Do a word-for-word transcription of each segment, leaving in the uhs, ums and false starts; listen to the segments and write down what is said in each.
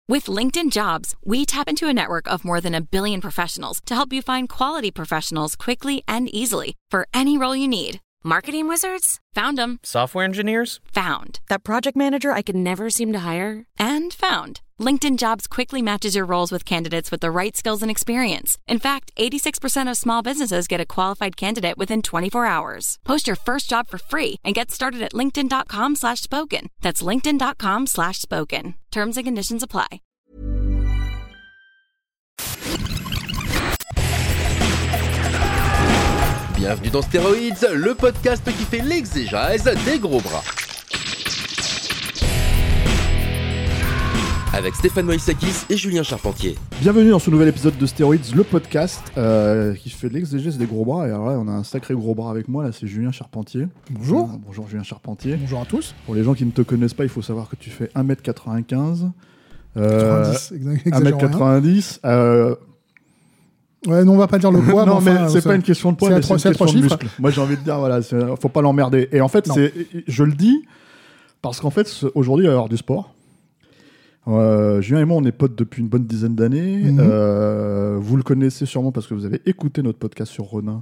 With LinkedIn Jobs, we tap into a network of more than a billion professionals to help you find quality professionals quickly and easily for any role you need. Marketing wizards? Found them. Software engineers? Found. That project manager I could never seem to hire? And found. LinkedIn Jobs quickly matches your roles with candidates with the right skills and experience. In fact, eighty-six percent of small businesses get a qualified candidate within twenty-four hours. Post your first job for free and get started at linkedin.com slash spoken. That's linkedin.com slash spoken. Terms and conditions apply. Bienvenue dans Stéroïdes, le podcast qui fait l'exégèse des gros bras. Avec Stéphane Moïsakis et Julien Charpentier. Bienvenue dans ce nouvel épisode de Stéroïdes, le podcast euh, qui fait l'exégèse des gros bras. Et alors là, on a un sacré gros bras avec moi, là, c'est Julien Charpentier. Bonjour. Euh, bonjour Julien Charpentier. Bonjour à tous. Pour les gens qui ne te connaissent pas, il faut savoir que tu fais un mètre quatre-vingt-quinze. Euh, quatre-vingt-dix, exa- un mètre quatre-vingt-dix. Euh, Ouais, non, on va pas dire le poids. non, mais, enfin, c'est ça- pas une question de poids, c'est mais à trois- c'est une c'est à question de trois muscle. Moi, j'ai envie de dire, voilà, c'est- faut pas l'emmerder. Et en fait, Non. c'est, je le dis parce qu'en fait, ce- aujourd'hui, il va y avoir du sport. Euh, Julien et moi, on est potes depuis une bonne dizaine d'années. Mhm. Euh, vous le connaissez sûrement parce que vous avez écouté notre podcast sur Ronin.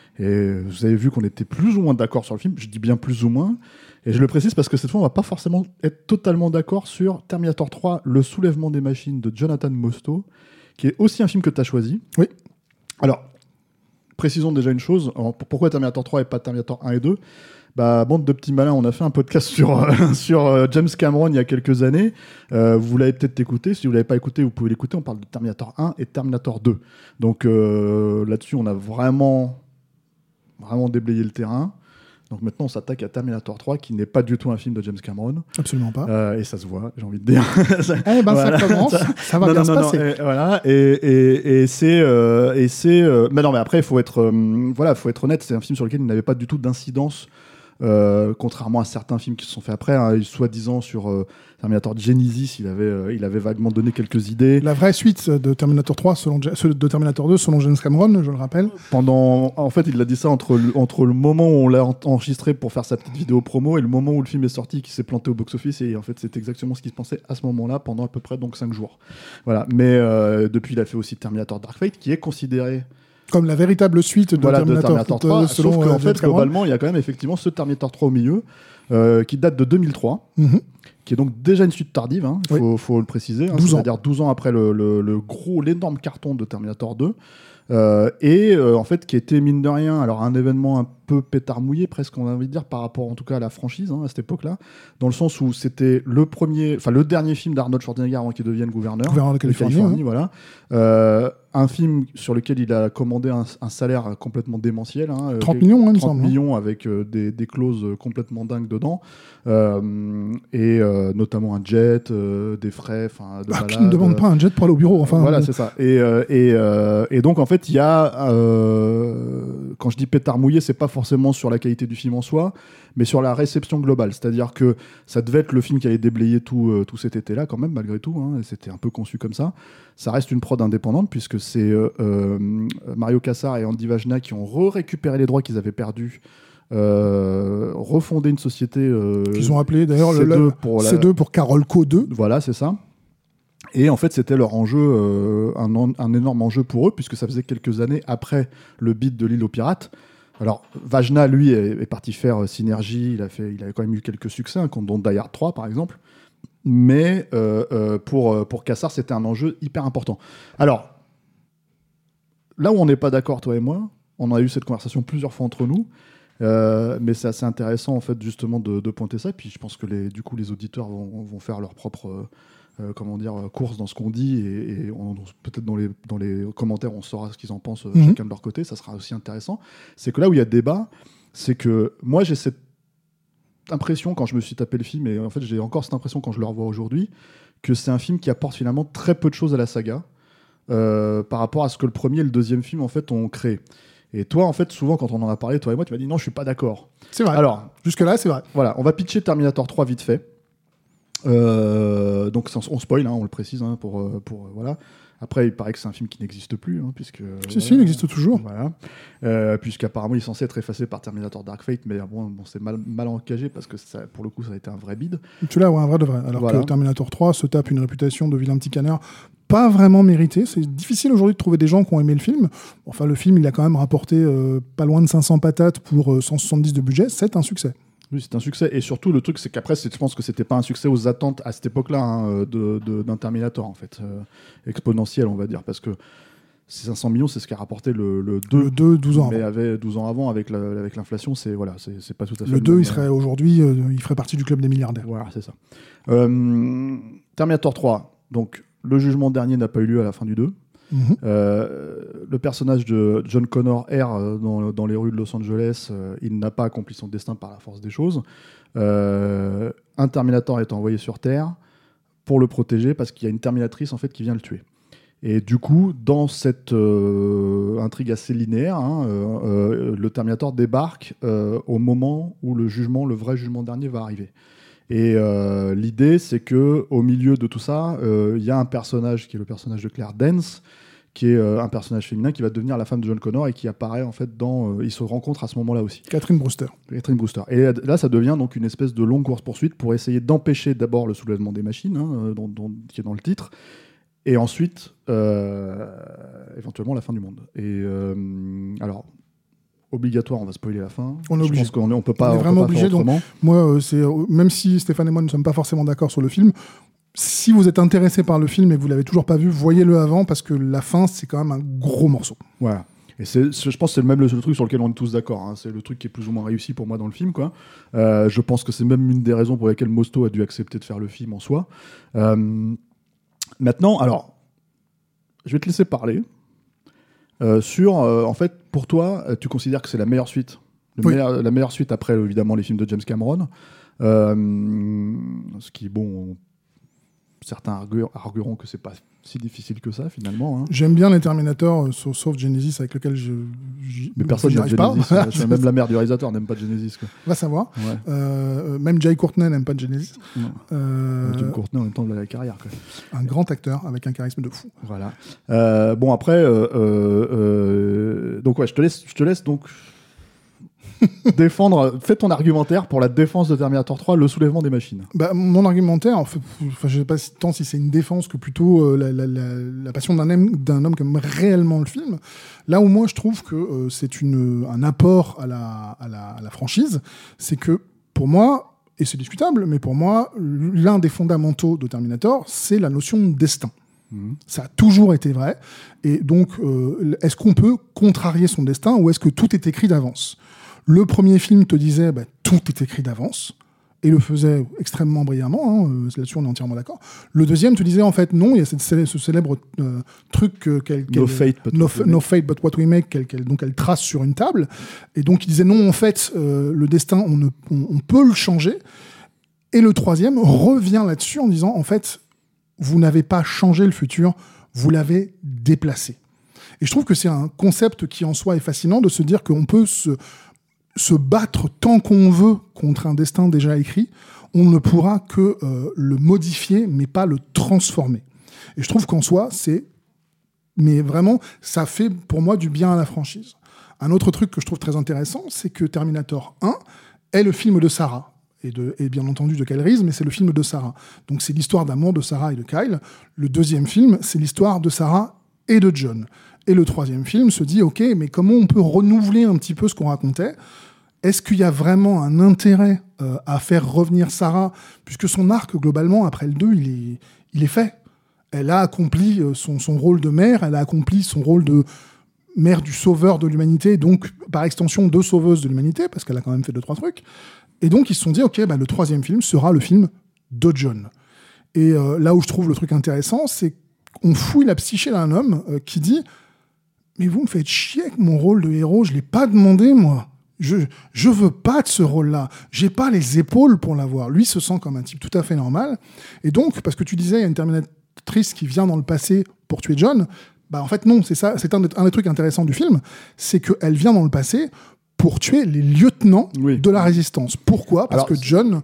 Et vous avez vu qu'on était plus ou moins d'accord sur le film. Je dis bien plus ou moins. Et je le précise parce que cette fois, on va pas forcément être totalement d'accord sur Terminator trois, Le soulèvement des machines de Jonathan Mostow, qui est aussi un film que tu as choisi. Oui. Alors, précisons déjà une chose. Alors, pourquoi Terminator trois et pas Terminator un et deux ? Bah, bande de petits malins, on a fait un podcast sur, euh, sur euh, James Cameron il y a quelques années. Euh, vous l'avez peut-être écouté. Si vous ne l'avez pas écouté, vous pouvez l'écouter. On parle de Terminator un et Terminator deux. Donc euh, là-dessus, on a vraiment, vraiment déblayé le terrain. Donc maintenant, on s'attaque à Terminator trois, qui n'est pas du tout un film de James Cameron. Absolument pas. Euh, et ça se voit, j'ai envie de dire. Eh ben, Voilà. ça commence. Ça va non, bien non, se non, passer. non, et, voilà, et, et, et c'est, euh, et c'est, euh, mais non, mais après, il faut être, euh, voilà, faut être honnête. C'est un film sur lequel il n'avait pas du tout d'incidence, euh, contrairement à certains films qui se sont faits après. Hein, soi-disant sur euh, Terminator Genesis, il avait, euh, il avait vaguement donné quelques idées. La vraie suite de Terminator trois, selon, Ja- ce- de Terminator deux, selon James Cameron, je le rappelle. Pendant, en fait, il a dit ça entre le, entre le moment où on l'a en- enregistré pour faire sa petite vidéo promo et le moment où le film est sorti, qui s'est planté au box-office. Et en fait, c'est exactement ce qui se passait à ce moment-là pendant à peu près donc cinq jours. Voilà. Mais euh, depuis, il a fait aussi Terminator Dark Fate, qui est considéré Comme la véritable suite de voilà, Terminator, de Terminator de- trois. selon Sauf euh, qu'en James fait, Cameron. globalement, il y a quand même effectivement ce Terminator trois au milieu, euh, qui date de deux mille trois. Mhm. Qui est donc déjà une suite tardive, hein, il Oui. faut, faut le préciser, hein, douze ans. c'est-à-dire douze ans après le, le, le gros, l'énorme carton de Terminator deux, euh, et euh, en fait qui était mine de rien, alors un événement un peu pétard mouillé presque, on a envie de dire, par rapport en tout cas à la franchise hein, à cette époque-là, dans le sens où c'était le premier, enfin le dernier film d'Arnold Schwarzenegger avant qu'il devienne gouverneur, Gouverneur de Californie, hein. voilà. Euh, un film sur lequel il a commandé un, un salaire complètement démentiel, hein, trente euh, millions, hein, il me trente semble. hein. millions avec euh, des, des clauses complètement dingues dedans, euh, et euh, notamment un jet, euh, des frais, enfin de Ah, qui balade, ne demande pas un jet pour aller au bureau, enfin. voilà, bon. c'est ça. Et, euh, et, euh, et donc, en fait, il y a. Euh, quand je dis pétard mouillé, c'est pas forcément sur la qualité du film en soi, mais sur la réception globale. C'est-à-dire que ça devait être le film qui allait déblayer tout, euh, tout cet été-là, quand même, malgré tout. Hein, et c'était un peu conçu comme ça. Ça reste une prod indépendante, puisque c'est euh, euh, Mario Kassar et Andy Vajna qui ont récupéré les droits qu'ils avaient perdus. Euh, refonder une société. Euh, Qu'ils ont appelé d'ailleurs le, C deux le- pour la- C deux pour Carol Co deux. Voilà, c'est ça. Et en fait, c'était leur enjeu, euh, un, en- un énorme enjeu pour eux, puisque ça faisait quelques années après le beat de l'île aux pirates. Alors, Vajna, lui, est, est parti faire euh, Synergie. Il a fait, il a quand même eu quelques succès, hein, dont Die Hard trois, par exemple. Mais euh, euh, pour, euh, pour Kassar, c'était un enjeu hyper important. Alors, là où on n'est pas d'accord, toi et moi, on a eu cette conversation plusieurs fois entre nous. Euh, mais c'est assez intéressant en fait justement de, de pointer ça. Et puis je pense que les, du coup les auditeurs vont, vont faire leur propre euh, euh, comment dire course dans ce qu'on dit et, et on- peut-être dans les, dans les commentaires on saura ce qu'ils en pensent euh, Mhm. chacun de leur côté. Ça sera aussi intéressant. C'est que là où il y a débat, c'est que moi j'ai cette impression quand je me suis tapé le film et en fait j'ai encore cette impression quand je le revois aujourd'hui que c'est un film qui apporte finalement très peu de choses à la saga euh, par rapport à ce que le premier et le deuxième film en fait ont créé. Et toi, en fait, souvent, quand on en a parlé, toi et moi, tu m'as dit non, je suis pas d'accord. C'est vrai. Alors, Jusque-là, c'est vrai. voilà, on va pitcher Terminator trois vite fait. Euh, donc on spoil, hein, on le précise, hein, pour, pour voilà. Après, il paraît que c'est un film qui n'existe plus, hein, puisque... Si, voilà, si, il existe toujours. Voilà. Euh, puisqu'apparemment, il est censé être effacé par Terminator Dark Fate, mais bon, bon c'est mal, mal encagé, parce que ça, pour le coup, ça a été un vrai bide. Tu l'as, ouais, un vrai de vrai. Alors voilà. que Terminator trois se tape une réputation de vilain petit canard pas vraiment méritée. C'est difficile aujourd'hui de trouver des gens qui ont aimé le film. Enfin, le film, il a quand même rapporté euh, pas loin de cinq cents patates pour euh, cent soixante-dix de budget. C'est un succès. Oui, c'est un succès. Et surtout, le truc, c'est qu'après, c'est, je pense que c'était pas un succès aux attentes à cette époque-là, hein, de, de, d'un Terminator, en fait. Euh, exponentiel, on va dire. Parce que ces cinq cents millions, c'est ce qu'a rapporté le, le deux. Le deux, douze ans mais avant. avait douze ans avant, avec, la, avec l'inflation, c'est, voilà, c'est, c'est pas tout à fait... Le deux, il serait aujourd'hui, euh, il ferait partie du club des milliardaires. Voilà, c'est ça. Euh, Terminator trois. Donc, le jugement dernier n'a pas eu lieu à la fin du deux. Mm-hmm. Euh, le personnage de John Connor erre euh, dans, dans les rues de Los Angeles. Euh, il n'a pas accompli son destin par la force des choses. Euh, un Terminator est envoyé sur Terre pour le protéger parce qu'il y a une Terminatrice en fait qui vient le tuer. Et du coup, dans cette euh, intrigue assez linéaire, hein, euh, euh, le Terminator débarque euh, au moment où le jugement, le vrai jugement dernier va arriver. Et euh, l'idée, c'est que au milieu de tout ça, il euh, y a un personnage qui est le personnage de Claire Dance, qui est euh, un personnage féminin qui va devenir la femme de John Connor et qui apparaît en fait dans. Euh, ils se rencontrent à ce moment-là aussi. Catherine Brewster. Catherine Brewster. Et là, ça devient donc une espèce de longue course-poursuite pour essayer d'empêcher d'abord le soulèvement des machines, hein, dont, dont, qui est dans le titre, et ensuite euh, éventuellement la fin du monde. Et euh, alors. Obligatoire, on va spoiler la fin. On est Je obligé. pense qu'on est, on peut pas, on est on vraiment peut pas obligé. faire autrement. Donc, moi, euh, c'est, euh, même si Stéphane et moi ne sommes pas forcément d'accord sur le film, si vous êtes intéressé par le film et que vous l'avez toujours pas vu, voyez-le avant parce que la fin, c'est quand même un gros morceau. Voilà. Et c'est, c'est, je pense que c'est le même le, le truc sur lequel on est tous d'accord. Hein. C'est le truc qui est plus ou moins réussi pour moi dans le film, quoi. Euh, je pense que c'est même une des raisons pour lesquelles Mosto a dû accepter de faire le film en soi. Euh, maintenant, alors, je vais te laisser parler. Euh, sur, euh, en fait, pour toi, tu considères que c'est la meilleure suite, le oui. meilleur, la meilleure suite après, évidemment, les films de James Cameron. Euh, ce qui, bon, certains argu- argueront que c'est pas si difficile que ça, finalement. Hein. J'aime bien les Terminator, euh, sauf, sauf Genesis, avec lequel je. J'y, Mais personne n'aime Genesis. pas. Ouais, même la mère du réalisateur n'aime pas Genesis. Quoi. Va savoir. Ouais. Euh, même Jai Courtney n'aime pas Genesis. Euh, Jim Courtney en même temps de la carrière. Quoi. Un grand acteur avec un charisme de fou. Voilà. Euh, bon après, euh, euh, donc ouais, je te laisse, je te laisse donc défendre. Fais ton argumentaire pour la défense de Terminator trois, le soulèvement des machines. Bah, mon argumentaire, en fait, enfin, je sais pas si, tant si c'est une défense que plutôt euh, la, la, la, la passion d'un homme, d'un homme qui aime réellement le film. Là où moi je trouve que euh, c'est une, un apport à la, à, la, à la franchise, c'est que pour moi, et c'est discutable, mais pour moi, l'un des fondamentaux de Terminator, c'est la notion de destin. Mmh. Ça a toujours été vrai. Et donc, euh, est-ce qu'on peut contrarier son destin ou est-ce que tout est écrit d'avance ? Le premier film te disait bah, tout est écrit d'avance et le faisait extrêmement brillamment. Hein, là-dessus, on est entièrement d'accord. Le deuxième te disait en fait non, il y a cette, ce célèbre euh, truc euh, qu'elle, qu'elle, no, fate, but no, f- no fate but what we make, qu'elle, qu'elle, donc elle trace sur une table. Et donc il disait non, en fait, euh, le destin, on, ne, on, on peut le changer. Et le troisième revient là-dessus en disant en fait, vous n'avez pas changé le futur, vous l'avez déplacé. Et je trouve que c'est un concept qui en soi est fascinant de se dire qu'on peut se se battre tant qu'on veut contre un destin déjà écrit, on ne pourra que euh, le modifier, mais pas le transformer. Et je trouve qu'en soi, c'est... Mais vraiment, ça fait pour moi du bien à la franchise. Un autre truc que je trouve très intéressant, c'est que Terminator un est le film de Sarah. Et, de, et bien entendu de Kyle Reese, mais c'est le film de Sarah. Donc c'est l'histoire d'amour de Sarah et de Kyle. Le deuxième film, c'est l'histoire de Sarah et de John. Et le troisième film se dit, ok, mais comment on peut renouveler un petit peu ce qu'on racontait ? Est-ce qu'il y a vraiment un intérêt euh, à faire revenir Sarah ? Puisque son arc, globalement, après le deux, il est, il est fait. Elle a accompli euh, son, son rôle de mère, elle a accompli son rôle de mère du sauveur de l'humanité, donc par extension de sauveuse de l'humanité, parce qu'elle a quand même fait deux, trois trucs. Et donc ils se sont dit, ok, bah, le troisième film sera le film de John. Et euh, là où je trouve le truc intéressant, c'est qu'on fouille la psyché d'un homme euh, qui dit... Mais vous me faites chier avec mon rôle de héros, je l'ai pas demandé, moi. Je, je veux pas de ce rôle-là. J'ai pas les épaules pour l'avoir. Lui se sent comme un type tout à fait normal. Et donc, parce que tu disais, il y a une Terminatrice qui vient dans le passé pour tuer John. Bah, en fait, non, c'est ça. C'est un, un des trucs intéressants du film. C'est qu'elle vient dans le passé pour tuer les lieutenants oui. de la Résistance. Pourquoi ? Parce Alors, que John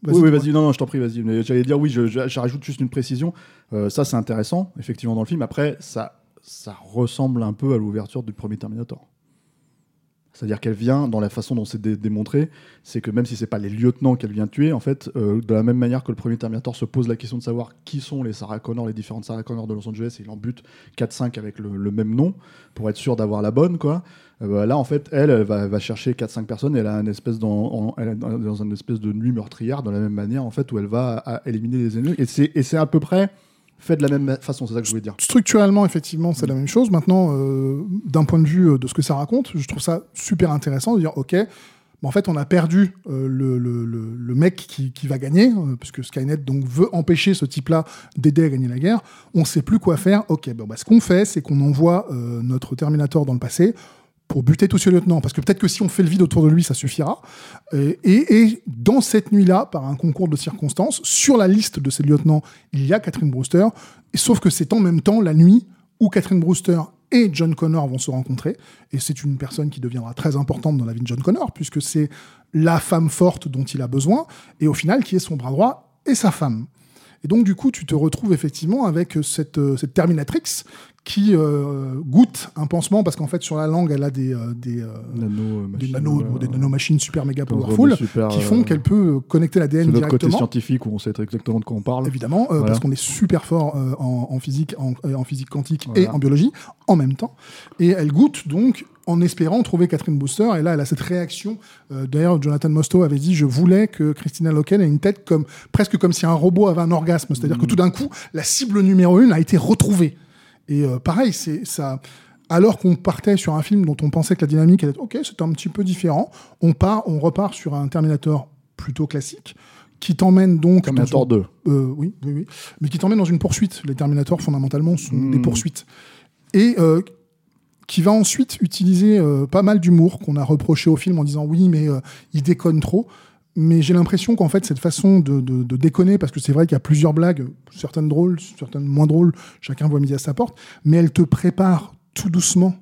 Vas-y, oui, oui, dis-moi. vas-y, non, non, je t'en prie, vas-y. Mais j'allais dire, oui, je, je, je rajoute juste une précision. Euh, ça, c'est intéressant, effectivement, dans le film. Après, ça, ça ressemble un peu à l'ouverture du premier Terminator. C'est-à-dire qu'elle vient, dans la façon dont c'est dé- démontré, c'est que même si c'est pas les lieutenants qu'elle vient tuer, en fait, euh, de la même manière que le premier Terminator se pose la question de savoir qui sont les Sarah Connor, les différentes Sarah Connor de Los Angeles, et il en bute quatre cinq avec le, le même nom, pour être sûr d'avoir la bonne, quoi. Euh, bah, là, en fait, elle, elle va, va chercher quatre cinq personnes, et elle a une espèce dans, en- elle est dans, dans une espèce de nuit meurtrière, de la même manière, en fait, où elle va à, à éliminer les ennemis. Et c'est, et c'est à peu près fait de la même façon, c'est ça que je voulais dire. Structurellement, effectivement, c'est la même chose. Maintenant, euh, d'un point de vue de ce que ça raconte, je trouve ça super intéressant de dire, ok, en fait, on a perdu euh, le, le, le, le mec qui, qui va gagner, euh, puisque Skynet donc, veut empêcher ce type-là d'aider à gagner la guerre. On ne sait plus quoi faire. Ok, bon, bah, ce qu'on fait, c'est qu'on envoie euh, notre Terminator dans le passé pour buter tous ces lieutenants. Parce que peut-être que si on fait le vide autour de lui, ça suffira. Et, et, et dans cette nuit-là, par un concours de circonstances, sur la liste de ces lieutenants, il y a Catherine Brewster. Et sauf que c'est en même temps la nuit où Catherine Brewster et John Connor vont se rencontrer. Et c'est une personne qui deviendra très importante dans la vie de John Connor, puisque c'est la femme forte dont il a besoin, et au final, qui est son bras droit et sa femme. Et donc, du coup, tu te retrouves effectivement avec cette, euh, cette Terminatrix qui euh, goûte un pansement, parce qu'en fait, sur la langue, elle a des, euh, des, euh, Nano, des, machine, nano, euh, des nanomachines super méga qu'on powerful, voit des super, qui font euh, qu'elle peut connecter l'A D N C'est notre côté directement. scientifique où on sait exactement de quoi on parle. Évidemment, euh, Voilà. parce qu'on est super fort euh, en, en physique, en, euh, en physique quantique Voilà. et en biologie en même temps. Et elle goûte donc en espérant trouver Catherine Brewster. Et là, elle a cette réaction. Euh, d'ailleurs, Jonathan Mostow avait dit « Je voulais que Christina Loken ait une tête comme, presque comme si un robot avait un orgasme. » C'est-à-dire Mmh. que tout d'un coup, la cible numéro une a été retrouvée. Et euh, pareil, c'est ça... Alors qu'on partait sur un film dont on pensait que la dynamique allait être « Ok, c'est un petit peu différent », on part, on repart sur un Terminator plutôt classique, qui t'emmène donc... Terminator dans une- deux. Euh, oui, oui, oui. Mais qui t'emmène dans une poursuite. Les Terminators, fondamentalement, sont Mmh. des poursuites. Et euh, qui va ensuite utiliser euh, pas mal d'humour qu'on a reproché au film en disant « Oui, mais euh, il déconne trop ». Mais j'ai l'impression qu'en fait, cette façon de, de, de déconner, parce que c'est vrai qu'il y a plusieurs blagues, certaines drôles, certaines moins drôles, chacun voit midi à sa porte, mais elle te prépare tout doucement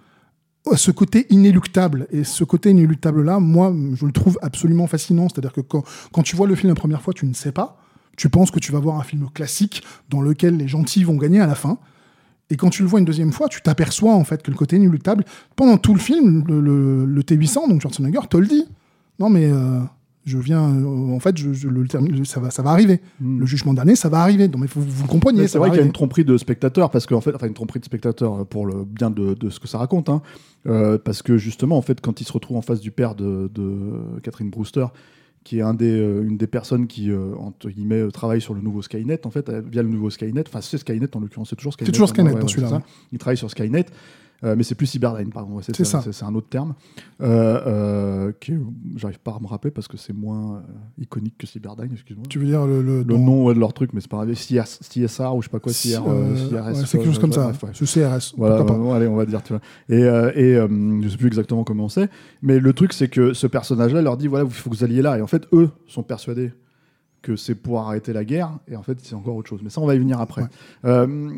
à ce côté inéluctable. Et ce côté inéluctable-là, moi, je le trouve absolument fascinant. C'est-à-dire que quand, quand tu vois le film la première fois, tu ne sais pas. Tu penses que tu vas voir un film classique dans lequel les gentils vont gagner à la fin. Et quand tu le vois une deuxième fois, tu t'aperçois en fait que le côté inéluctable, pendant tout le film, le, le, le T huit cents, donc Schwarzenegger, te le dit. Non mais... Euh, je viens, euh, en fait, je, je, le, ça, va, ça va arriver. Mm. Le jugement dernier, ça va arriver. Donc, mais vous, vous le compreniez. Mais ça c'est va vrai qu'il y a arriver. une tromperie de spectateurs, parce qu'en fait, enfin une tromperie de spectateurs pour le bien de, de ce que ça raconte, hein, euh, parce que justement, en fait, quand il se retrouve en face du père de, de Catherine Brewster, qui est un des, euh, une des personnes qui, euh, entre guillemets, travaille sur le nouveau Skynet, en fait, via le nouveau Skynet, enfin c'est Skynet en l'occurrence, c'est toujours Skynet. C'est toujours Skynet ouais, dans ouais, celui-là. c'est Ouais. ça. Il travaille sur Skynet. Euh, mais c'est plus Cyberdyne, pardon. Ouais, c'est, C'est ça, ça. C'est, c'est un autre terme. Euh, euh, qui est- j'arrive pas à me rappeler parce que c'est moins euh, iconique que Cyberdyne, excuse-moi. Tu veux dire le, le, Le dans- nom ouais, de leur truc, mais c'est pas grave. C S R ou je sais pas quoi, Si, C R, euh, euh, C R S. ouais, c'est quelque chose comme ça. bref, ouais. Ce C R S. Voilà, pourquoi pas. bon, allez, on va dire, tu vois. Et, euh, et euh, je sais plus exactement comment c'est, mais le truc, c'est que ce personnage-là leur dit voilà, il faut que vous alliez là. Et en fait, eux sont persuadés que c'est pour arrêter la guerre, et en fait, c'est encore autre chose. Mais ça, on va y venir après. Ouais. Euh,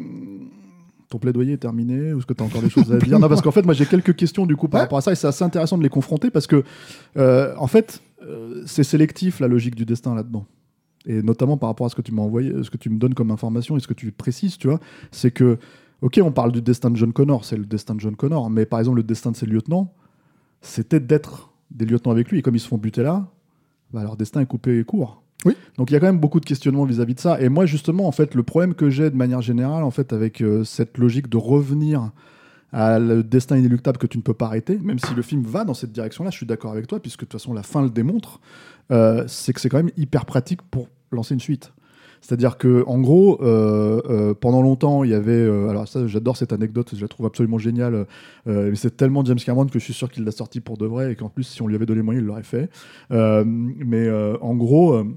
ton plaidoyer est terminé ou est-ce que tu as encore des choses à dire? Non, parce qu'en fait, moi, j'ai quelques questions du coup par Ouais. rapport à ça, et c'est assez intéressant de les confronter parce que, euh, en fait, euh, c'est sélectif la logique du destin là-dedans. Et notamment par rapport à ce que tu m'as envoyé, ce que tu me donnes comme information et ce que tu précises, tu vois, c'est que, ok, on parle du destin de John Connor, c'est le destin de John Connor, mais par exemple, le destin de ses lieutenants, c'était d'être des lieutenants avec lui, et comme ils se font buter là, bah, leur destin est coupé court. Oui. Donc il y a quand même beaucoup de questionnements vis-à-vis de ça. Et moi, justement, en fait, le problème que j'ai de manière générale, en fait, avec euh, cette logique de revenir à le destin inéluctable que tu ne peux pas arrêter, même si le film va dans cette direction-là, je suis d'accord avec toi, puisque de toute façon, la fin le démontre, euh, c'est que c'est quand même hyper pratique pour lancer une suite. C'est-à-dire que, en gros, euh, euh, pendant longtemps, il y avait. Euh, alors ça, j'adore cette anecdote, je la trouve absolument géniale. Euh, mais c'est tellement James Cameron que je suis sûr qu'il l'a sorti pour de vrai et qu'en plus, si on lui avait donné les moyens, il l'aurait fait. Euh, mais euh, en gros, euh,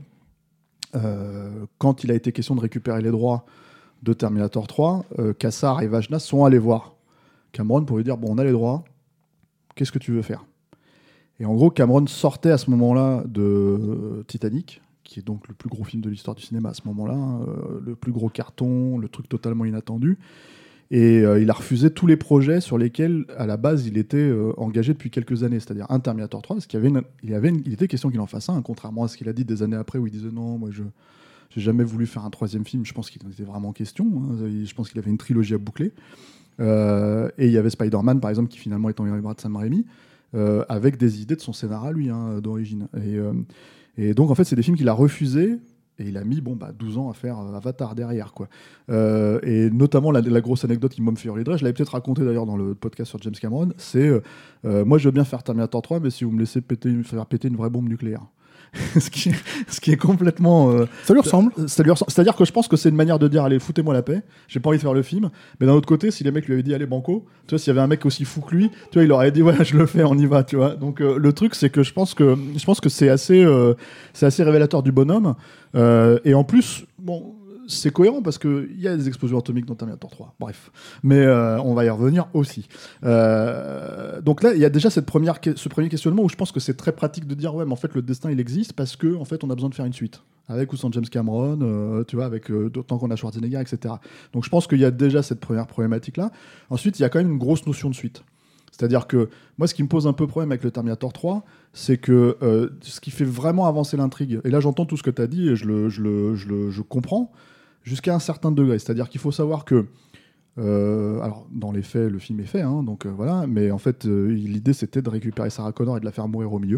euh, quand il a été question de récupérer les droits de Terminator trois, euh, Kassar et Vajna sont allés voir Cameron pour lui dire bon, on a les droits, qu'est-ce que tu veux faire? Et en gros, Cameron sortait à ce moment-là de euh, Titanic, qui est donc le plus gros film de l'histoire du cinéma à ce moment-là, hein, euh, le plus gros carton, le truc totalement inattendu. Et euh, il a refusé tous les projets sur lesquels, à la base, il était euh, engagé depuis quelques années, c'est-à-dire un Terminator trois, parce qu'il y avait une, il, y avait une, il était question qu'il en fasse un, contrairement à ce qu'il a dit des années après, où il disait non, moi je j'ai jamais voulu faire un troisième film. Je pense qu'il en était vraiment question. Hein. Je pense qu'il avait une trilogie à boucler. Euh, et il y avait Spider-Man, par exemple, qui finalement est en les bras de Sam Raimi, euh, avec des idées de son scénario, lui, hein, d'origine. Et, euh, et donc, en fait, c'est des films qu'il a refusés. Et il a mis bon, bah, douze ans à faire euh, Avatar derrière. Quoi. Euh, et notamment, la, la grosse anecdote qui m'a fait hurler de rire, je l'avais peut-être raconté d'ailleurs dans le podcast sur James Cameron, c'est euh, euh, moi, je veux bien faire Terminator trois, mais si vous me laissez péter, faire péter une vraie bombe nucléaire. ce, qui est, ce qui est complètement... Euh, ça lui ressemble. Ça lui ressemble. C'est-à-dire que je pense que c'est une manière de dire, allez, foutez-moi la paix, j'ai pas envie de faire le film. Mais d'un autre côté, si les mecs lui avaient dit, allez, banco, tu vois, s'il y avait un mec aussi fou que lui, tu vois, il aurait dit, ouais, je le fais, on y va, tu vois. Donc euh, le truc, c'est que je pense que, je pense que c'est, assez, euh, c'est assez révélateur du bonhomme. Euh, et en plus, bon... c'est cohérent parce qu'il y a des explosions atomiques dans Terminator trois. Bref. Mais euh, on va y revenir aussi. Euh, donc là, il y a déjà cette première, ce premier questionnement où je pense que c'est très pratique de dire ouais, mais en fait, le destin, il existe parce qu'en en fait, on a besoin de faire une suite. Avec ou sans James Cameron, euh, tu vois, avec euh, d'autant qu'on a Schwarzenegger, et cetera. Donc je pense qu'il y a déjà cette première problématique-là. Ensuite, il y a quand même une grosse notion de suite. C'est-à-dire que moi, ce qui me pose un peu problème avec le Terminator trois, c'est que euh, ce qui fait vraiment avancer l'intrigue, et là j'entends tout ce que tu as dit et je le, je le, je le je comprends, jusqu'à un certain degré. C'est-à-dire qu'il faut savoir que, euh, alors dans les faits, le film est fait, hein, donc euh, voilà, mais en fait, euh, l'idée c'était de récupérer Sarah Connor et de la faire mourir au milieu.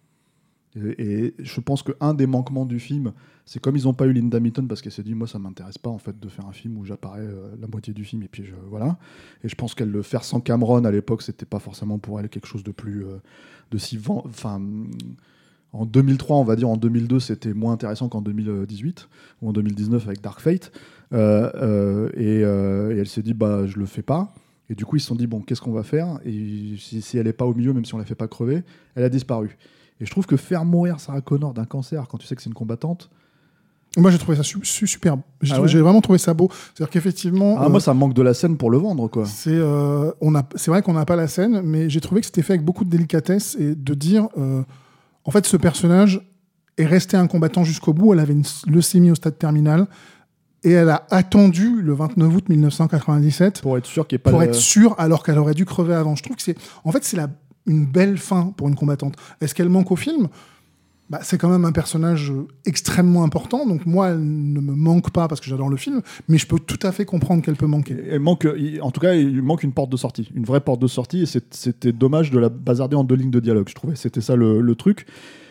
Et, et je pense qu'un des manquements du film, c'est comme ils n'ont pas eu Linda Hamilton parce qu'elle s'est dit, moi ça m'intéresse pas en fait de faire un film où j'apparais euh, la moitié du film et puis je, voilà. Et je pense qu'elle le faire sans Cameron à l'époque, c'était pas forcément pour elle quelque chose de plus, euh, de si vent, enfin. En deux mille trois, on va dire, en deux mille deux, c'était moins intéressant qu'en deux mille dix-huit ou en deux mille dix-neuf avec Dark Fate. Euh, euh, et, euh, et elle s'est dit, bah, je le fais pas. Et du coup, ils se sont dit, bon, qu'est-ce qu'on va faire ? Et si, si elle n'est pas au milieu, même si on la fait pas crever, elle a disparu. Et je trouve que faire mourir Sarah Connor d'un cancer quand tu sais que c'est une combattante. Moi, j'ai trouvé ça su- su- superbe. J'ai, Ah trouvé, ouais j'ai vraiment trouvé ça beau. C'est-à-dire qu'effectivement. Ah, euh, moi, ça me manque de la scène pour le vendre, quoi. C'est, euh, on a, c'est vrai qu'on n'a pas la scène, mais j'ai trouvé que c'était fait avec beaucoup de délicatesse et de dire, euh, en fait, ce personnage est resté un combattant jusqu'au bout. Elle avait une leucémie au stade terminal et elle a attendu le vingt-neuf août mille neuf cent quatre-vingt-dix-sept pour être sûr qu'il n'y ait pas pour le... être sûr, alors qu'elle aurait dû crever avant. Je trouve que c'est, en fait, c'est la, une belle fin pour une combattante. Est-ce qu'elle manque au film ? Bah, c'est quand même un personnage extrêmement important, donc moi, elle ne me manque pas parce que j'adore le film, mais je peux tout à fait comprendre qu'elle peut manquer. Elle manque, en tout cas, il manque une porte de sortie, une vraie porte de sortie, et c'est, c'était dommage de la bazarder en deux lignes de dialogue, je trouvais. C'était ça le, le truc.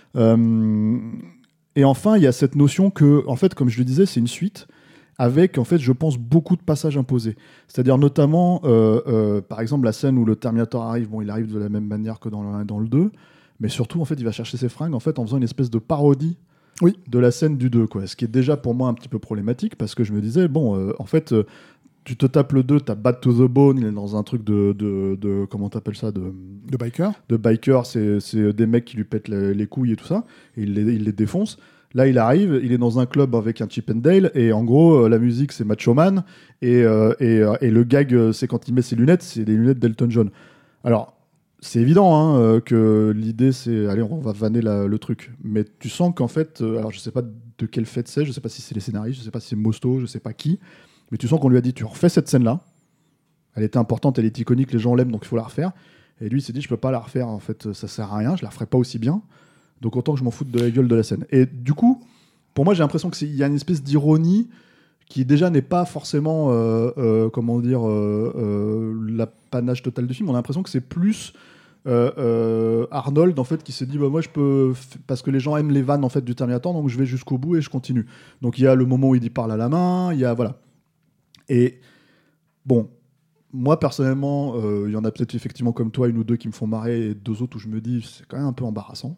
Euh, et enfin, il y a cette notion que, en fait, comme je le disais, c'est une suite avec, en fait, je pense, beaucoup de passages imposés. C'est-à-dire notamment, euh, euh, par exemple, la scène où le Terminator arrive, bon, il arrive de la même manière que dans le un et dans le deux, mais surtout, en fait, il va chercher ses fringues en, fait, en faisant une espèce de parodie oui. de la scène du deux, quoi. Ce qui est déjà pour moi un petit peu problématique, parce que je me disais, bon, euh, en fait, euh, tu te tapes le deux, t'as Bad to the Bone, il est dans un truc de... de, de comment t'appelles ça de, de biker. De biker, c'est, c'est des mecs qui lui pètent les, les couilles et tout ça, et il les, il les défonce. Là, il arrive, il est dans un club avec un Chip and Dale, et en gros, euh, la musique, c'est Macho Man, et, euh, et, euh, et le gag, c'est quand il met ses lunettes, c'est des lunettes d'Elton John. Alors, c'est évident hein, euh, que l'idée, c'est, allez, on va vanner la, le truc. Mais tu sens qu'en fait, euh, alors je sais pas de quelle fête c'est, je sais pas si c'est les scénaristes, je sais pas si c'est Mosto, je sais pas qui, mais tu sens qu'on lui a dit, tu refais cette scène-là, elle était importante, elle est iconique, les gens l'aiment, donc il faut la refaire. Et lui, il s'est dit, je peux pas la refaire, en fait, ça sert à rien, je la referai pas aussi bien. Donc autant que je m'en foute de la gueule de la scène. Et du coup, pour moi, j'ai l'impression qu'il y a une espèce d'ironie qui déjà n'est pas forcément, euh, euh, comment dire, euh, euh, l'apanage total du film. On a l'impression que c'est plus euh, euh, Arnold, en fait, qui s'est dit, bah, moi, je peux, f- parce que les gens aiment les vannes, en fait, du Terminator, donc je vais jusqu'au bout et je continue. Donc il y a le moment où il y parle à la main, il y a, voilà. Et bon, moi, personnellement, il euh, y en a peut-être effectivement comme toi, une ou deux qui me font marrer, et deux autres où je me dis, c'est quand même un peu embarrassant.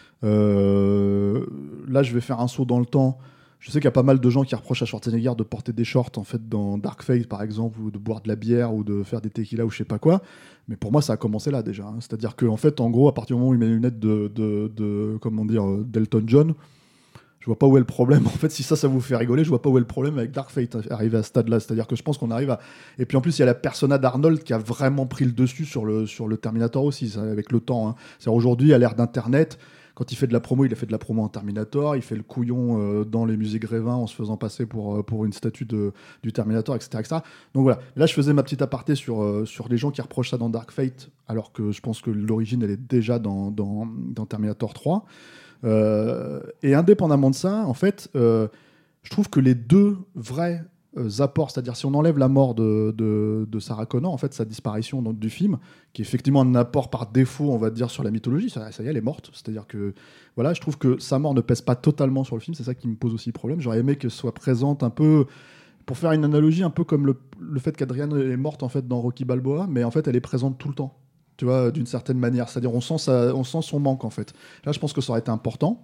Euh, là, je vais faire un saut dans le temps. Je sais qu'il y a pas mal de gens qui reprochent à Schwarzenegger de porter des shorts en fait dans Dark Fate par exemple, ou de boire de la bière ou de faire des tequila ou je sais pas quoi. Mais pour moi, ça a commencé là déjà. Hein. C'est-à-dire que en fait, en gros, à partir du moment où il met les lunettes de, de, de comment dire, d'Elton John, je vois pas où est le problème. En fait, si ça, ça vous fait rigoler, je vois pas où est le problème avec Dark Fate arrivé à ce stade-là. C'est-à-dire que je pense qu'on arrive à. Et puis en plus, il y a la persona d'Arnold qui a vraiment pris le dessus sur le sur le Terminator aussi, ça, avec le temps. Hein. C'est-à-dire aujourd'hui, à l'ère d'Internet. quand il fait de la promo, il a fait de la promo en Terminator, il fait le couillon euh, dans les musées Grévin en se faisant passer pour, euh, pour une statue de, du Terminator, et cetera, et cetera. Donc voilà, là je faisais ma petite aparté sur, euh, sur les gens qui reprochent ça dans Dark Fate, alors que je pense que l'origine elle est déjà dans, dans, dans Terminator trois. Euh, et indépendamment de ça, en fait, euh, je trouve que les deux vrais euh, apports, c'est-à-dire si on enlève la mort de, de, de Sarah Connor, en fait, sa disparition dans, du film, qui est effectivement un apport par défaut, on va dire, sur la mythologie, ça, ça y est, elle est morte. C'est-à-dire que, voilà, je trouve que sa mort ne pèse pas totalement sur le film, c'est ça qui me pose aussi problème. J'aurais aimé qu'elle soit présente un peu, pour faire une analogie, un peu comme le, le fait qu'Adrienne est morte en fait dans Rocky Balboa, mais en fait, elle est présente tout le temps. Tu vois, d'une certaine manière. C'est-à-dire, on sent, ça, on sent son manque, en fait. Là, je pense que ça aurait été important.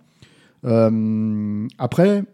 Euh, après,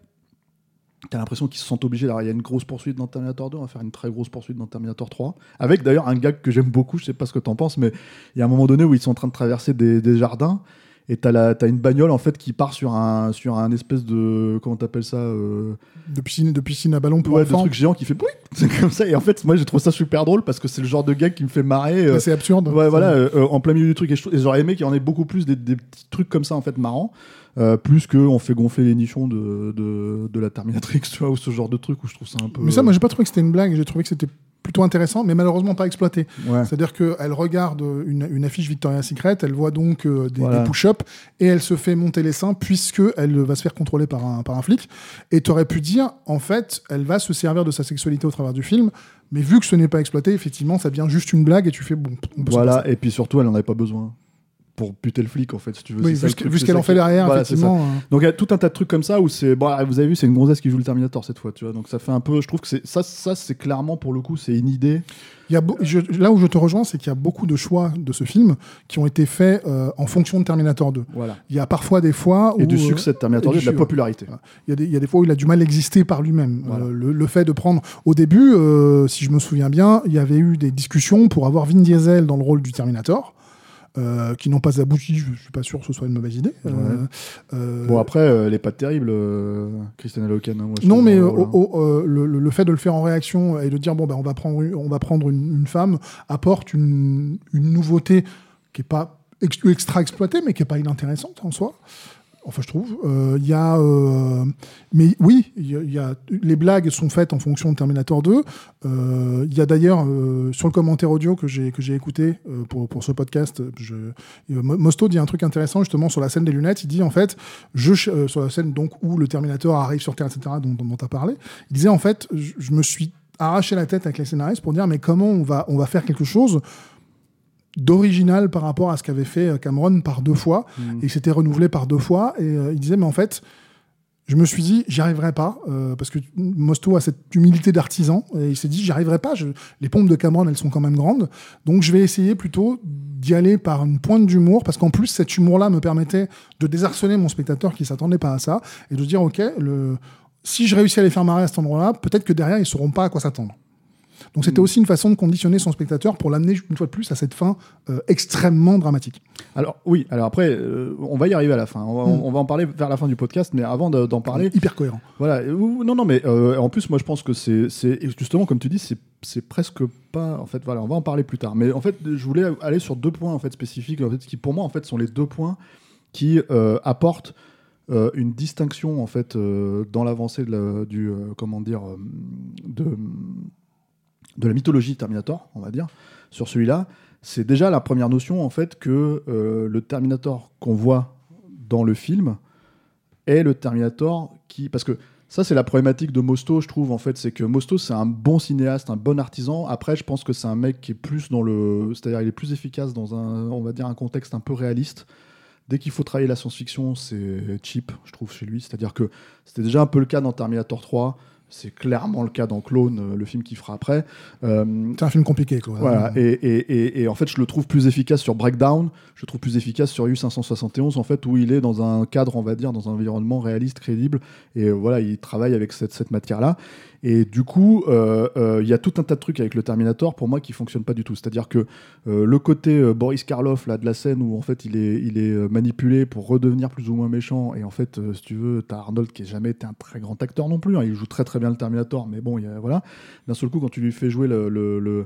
t'as l'impression qu'ils se sentent obligés. Alors, il y a une grosse poursuite dans Terminator deux, on va faire une très grosse poursuite dans Terminator trois, avec d'ailleurs un gag que j'aime beaucoup, je sais pas ce que t'en penses, mais il y a un moment donné où ils sont en train de traverser des, des jardins, et t'as, la, t'as une bagnole, en fait, qui part sur un, sur un espèce de... Comment t'appelles ça euh... de, piscine, de piscine à ballon pour ouais, enfants. de truc géant qui fait... C'est comme ça, et en fait, moi, j'ai trouvé ça super drôle, parce que c'est le genre de gag qui me fait marrer. Euh... C'est absurde. Ouais, voilà, euh, en plein milieu du truc. Et, je, et j'aurais aimé qu'il y en ait beaucoup plus, des, des petits trucs comme ça, en fait, marrants. Euh, plus qu'on fait gonfler les nichons de, de, de la Terminatrix, tu vois, ou ce genre de truc où je trouve ça un peu... Mais ça, moi, j'ai pas trouvé que c'était une blague, j'ai trouvé que c'était plutôt intéressant, mais malheureusement pas exploité. Ouais. C'est-à-dire qu'elle regarde une, une affiche Victoria's Secret, elle voit donc euh, des, voilà. des push-ups, et elle se fait monter les seins, puisqu'elle va se faire contrôler par un, par un flic. Et tu aurais pu dire, en fait, elle va se servir de sa sexualité au travers du film, mais vu que ce n'est pas exploité, effectivement, ça devient juste une blague, et tu fais, bon, on peut voilà, et puis surtout, elle en avait pas besoin. Pour puter le flic, en fait, si tu veux. Oui, c'est vu, ça, ce, truc, vu ce qu'elle en fait derrière, voilà, effectivement. Euh... Donc il y a tout un tas de trucs comme ça où c'est. Bon, vous avez vu, c'est une gonzesse qui joue le Terminator cette fois, tu vois. Donc ça fait un peu. Je trouve que c'est ça, ça c'est clairement pour le coup, c'est une idée. Il y a beau... je... Là où je te rejoins, c'est qu'il y a beaucoup de choix de ce film qui ont été faits euh, en fonction de Terminator deux. Voilà. Il y a parfois des fois où. Et du succès de Terminator deux, de la popularité. Voilà. Il, y a des, il y a des fois où il a du mal à exister par lui-même. Voilà. Euh, le, le fait de prendre. Au début, euh, si je me souviens bien, il y avait eu des discussions pour avoir Vin Diesel dans le rôle du Terminator. Euh, qui n'ont pas abouti, je suis pas sûr que ce soit une mauvaise idée. Ouais. Euh, euh... Bon après, euh, elle est pas terrible, euh, Christiane Loken. Hein, moi, non, mais euh, rôle, oh, oh, euh, le, le fait de le faire en réaction et de dire bon ben on va prendre une, on va prendre une, une femme apporte une, une nouveauté qui est pas ex- extra exploitée, mais qui est pas inintéressante en soi. Enfin, je trouve. Il euh, y a, euh, mais oui, il y, y a les blagues sont faites en fonction de Terminator deux. Il euh, y a d'ailleurs euh, sur le commentaire audio que j'ai que j'ai écouté euh, pour pour ce podcast, je, euh, Mosto dit un truc intéressant justement sur la scène des lunettes. Il dit en fait, je euh, sur la scène donc où le Terminator arrive sur Terre, et cetera. dont dont tu as parlé. Il disait en fait, je, je me suis arraché la tête avec les scénaristes pour dire mais comment on va on va faire quelque chose d'original par rapport à ce qu'avait fait Cameron par deux fois, mmh. et il s'était renouvelé par deux fois, et euh, il disait, mais en fait, je me suis dit, j'y arriverai pas, euh, parce que Mosto a cette humilité d'artisan, et il s'est dit, j'y arriverai pas, je... les pompes de Cameron, elles sont quand même grandes, donc je vais essayer plutôt d'y aller par une pointe d'humour, parce qu'en plus, cet humour-là me permettait de désarçonner mon spectateur qui s'attendait pas à ça, et de dire, ok, le... si je réussis à les faire marrer à cet endroit-là, peut-être que derrière, ils sauront pas à quoi s'attendre. Donc c'était aussi une façon de conditionner son spectateur pour l'amener une fois de plus à cette fin euh, extrêmement dramatique. Alors oui, alors après, euh, on va y arriver à la fin. On va, mm. on va en parler vers la fin du podcast, mais avant de, d'en parler... Hyper cohérent. Voilà. Non, non, mais euh, en plus, moi je pense que c'est, c'est justement, comme tu dis, c'est, c'est presque pas... En fait, voilà, on va en parler plus tard. Mais en fait, je voulais aller sur deux points en fait, spécifiques, en fait, qui pour moi en fait, sont les deux points qui euh, apportent euh, une distinction en fait, euh, dans l'avancée de la, du... Euh, comment dire... Euh, de... de la mythologie Terminator, on va dire, sur celui-là, c'est déjà la première notion, en fait, que euh, le Terminator qu'on voit dans le film est le Terminator qui... Parce que ça, c'est la problématique de Mosto, je trouve, en fait, c'est que Mosto, c'est un bon cinéaste, un bon artisan. Après, je pense que c'est un mec qui est plus dans le... C'est-à-dire, il est plus efficace dans un, on va dire, un contexte un peu réaliste. Dès qu'il faut travailler la science-fiction, c'est cheap, je trouve, chez lui. C'est-à-dire que c'était déjà un peu le cas dans Terminator trois. C'est clairement le cas dans Clone, le film qu'il fera après. Euh, c'est un film compliqué, quoi. Voilà, et, et, et, et en fait, je le trouve plus efficace sur Breakdown, je le trouve plus efficace sur U cinq cent soixante et onze, en fait, où il est dans un cadre, on va dire, dans un environnement réaliste, crédible, et euh, voilà, il travaille avec cette, cette matière-là. Et du coup, il euh, euh, y a tout un tas de trucs avec le Terminator, pour moi, qui ne fonctionnent pas du tout. C'est-à-dire que euh, le côté euh, Boris Karloff, là, de la scène, où en fait, il est, il est manipulé pour redevenir plus ou moins méchant, et en fait, euh, si tu veux, t'as Arnold qui n'a jamais été un très grand acteur non plus, hein, il joue très très bien le Terminator, mais bon, y a, voilà. D'un seul coup, quand tu lui fais jouer le, le, le,